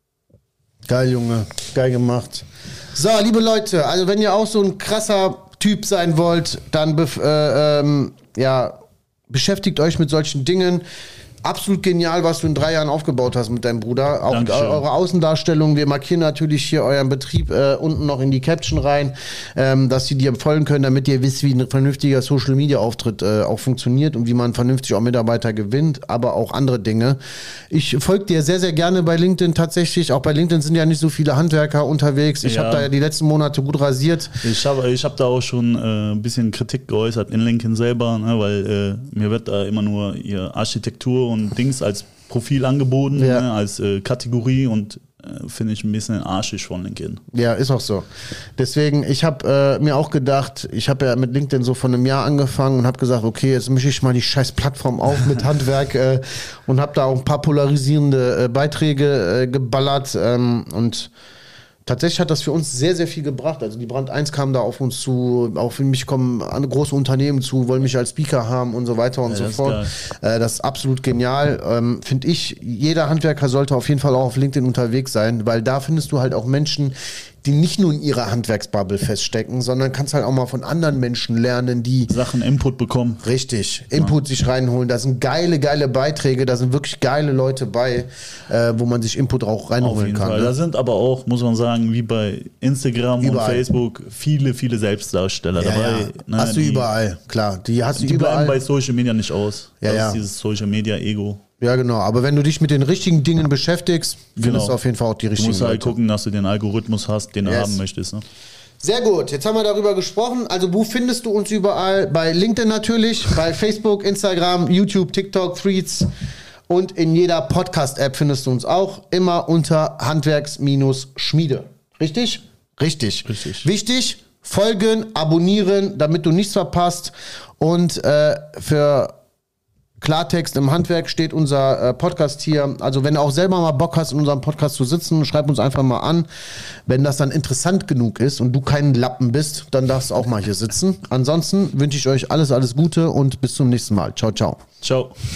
[SPEAKER 2] Geil, Junge. Geil gemacht. So, liebe Leute, also wenn ihr auch so ein krasser Typ sein wollt, dann bef- äh, ähm, ja, beschäftigt euch mit solchen Dingen. Absolut genial, was du in drei Jahren aufgebaut hast mit deinem Bruder. Auch
[SPEAKER 1] Dankeschön.
[SPEAKER 2] eure Außendarstellung. Wir markieren natürlich hier euren Betrieb äh, unten noch in die Caption rein, ähm, dass sie dir folgen können, damit ihr wisst, wie ein vernünftiger Social-Media-Auftritt äh, auch funktioniert und wie man vernünftig auch Mitarbeiter gewinnt, aber auch andere Dinge. Ich folge dir sehr, sehr gerne bei LinkedIn tatsächlich. Auch bei LinkedIn sind ja nicht so viele Handwerker unterwegs. Ich
[SPEAKER 1] Ja.
[SPEAKER 2] habe da ja die letzten Monate gut rasiert.
[SPEAKER 1] Ich habe ich hab da auch schon äh, ein bisschen Kritik geäußert in LinkedIn selber, ne, weil äh, mir wird da immer nur ihr Architektur und Dings als Profil angeboten,
[SPEAKER 2] Ja.
[SPEAKER 1] ne, als äh, Kategorie und äh, finde ich ein bisschen arschig von LinkedIn.
[SPEAKER 2] Ja, ist auch so. Deswegen, ich habe äh, mir auch gedacht, ich habe ja mit LinkedIn so vor einem Jahr angefangen und habe gesagt, okay, jetzt mische ich mal die scheiß Plattform auf mit Handwerk äh, und habe da auch ein paar polarisierende äh, Beiträge äh, geballert ähm, und tatsächlich hat das für uns sehr, sehr viel gebracht. Also die Brand eins kam da auf uns zu, auch für mich kommen andere große Unternehmen zu, wollen mich als Speaker haben und so weiter und
[SPEAKER 1] Ja,
[SPEAKER 2] so
[SPEAKER 1] das ist
[SPEAKER 2] fort. Äh, das ist absolut genial. Ähm, Finde ich, jeder Handwerker sollte auf jeden Fall auch auf LinkedIn unterwegs sein, weil da findest du halt auch Menschen, die nicht nur in ihrer Handwerksbubble feststecken, sondern kannst halt auch mal von anderen Menschen lernen, die
[SPEAKER 1] Sachen Input bekommen.
[SPEAKER 2] richtig Input sich reinholen. Da sind geile, geile Beiträge, da sind wirklich geile Leute bei, äh, wo man sich Input auch
[SPEAKER 1] Auf
[SPEAKER 2] reinholen
[SPEAKER 1] jeden
[SPEAKER 2] kann.
[SPEAKER 1] Fall.
[SPEAKER 2] Ne?
[SPEAKER 1] Da sind aber auch, muss man sagen, wie bei Instagram
[SPEAKER 2] Überall.
[SPEAKER 1] und Facebook viele, viele Selbstdarsteller
[SPEAKER 2] Ja,
[SPEAKER 1] dabei.
[SPEAKER 2] ja.
[SPEAKER 1] Ne,
[SPEAKER 2] Hast du
[SPEAKER 1] die,
[SPEAKER 2] überall, klar. Die hast du
[SPEAKER 1] Die bleiben
[SPEAKER 2] überall.
[SPEAKER 1] bei Social Media nicht aus.
[SPEAKER 2] Ja,
[SPEAKER 1] das
[SPEAKER 2] ja.
[SPEAKER 1] ist dieses Social Media Ego.
[SPEAKER 2] Ja, genau. Aber wenn du dich mit den richtigen Dingen beschäftigst, findest
[SPEAKER 1] Genau.
[SPEAKER 2] du auf jeden Fall auch die
[SPEAKER 1] Du
[SPEAKER 2] richtigen
[SPEAKER 1] musst halt
[SPEAKER 2] Leute.
[SPEAKER 1] gucken, dass du den Algorithmus hast, den du
[SPEAKER 2] Yes.
[SPEAKER 1] haben möchtest. Ne?
[SPEAKER 2] Sehr gut. Jetzt haben wir darüber gesprochen. Also, wo findest du uns überall? Bei LinkedIn natürlich, bei Facebook, Instagram, YouTube, TikTok, Threads und in jeder Podcast-App findest du uns auch. Immer unter Handwerks-Schmiede. Richtig? Richtig.
[SPEAKER 1] Richtig.
[SPEAKER 2] Wichtig, folgen, abonnieren, damit du nichts verpasst. Und äh, für Klartext im Handwerk steht unser äh, Podcast hier. Also wenn du auch selber mal Bock hast, in unserem Podcast zu sitzen, schreib uns einfach mal an. Wenn das dann interessant genug ist und du kein Lappen bist, dann darfst du auch mal hier sitzen. Ansonsten wünsche ich euch alles, alles Gute und bis zum nächsten Mal. Ciao, ciao.
[SPEAKER 1] Ciao.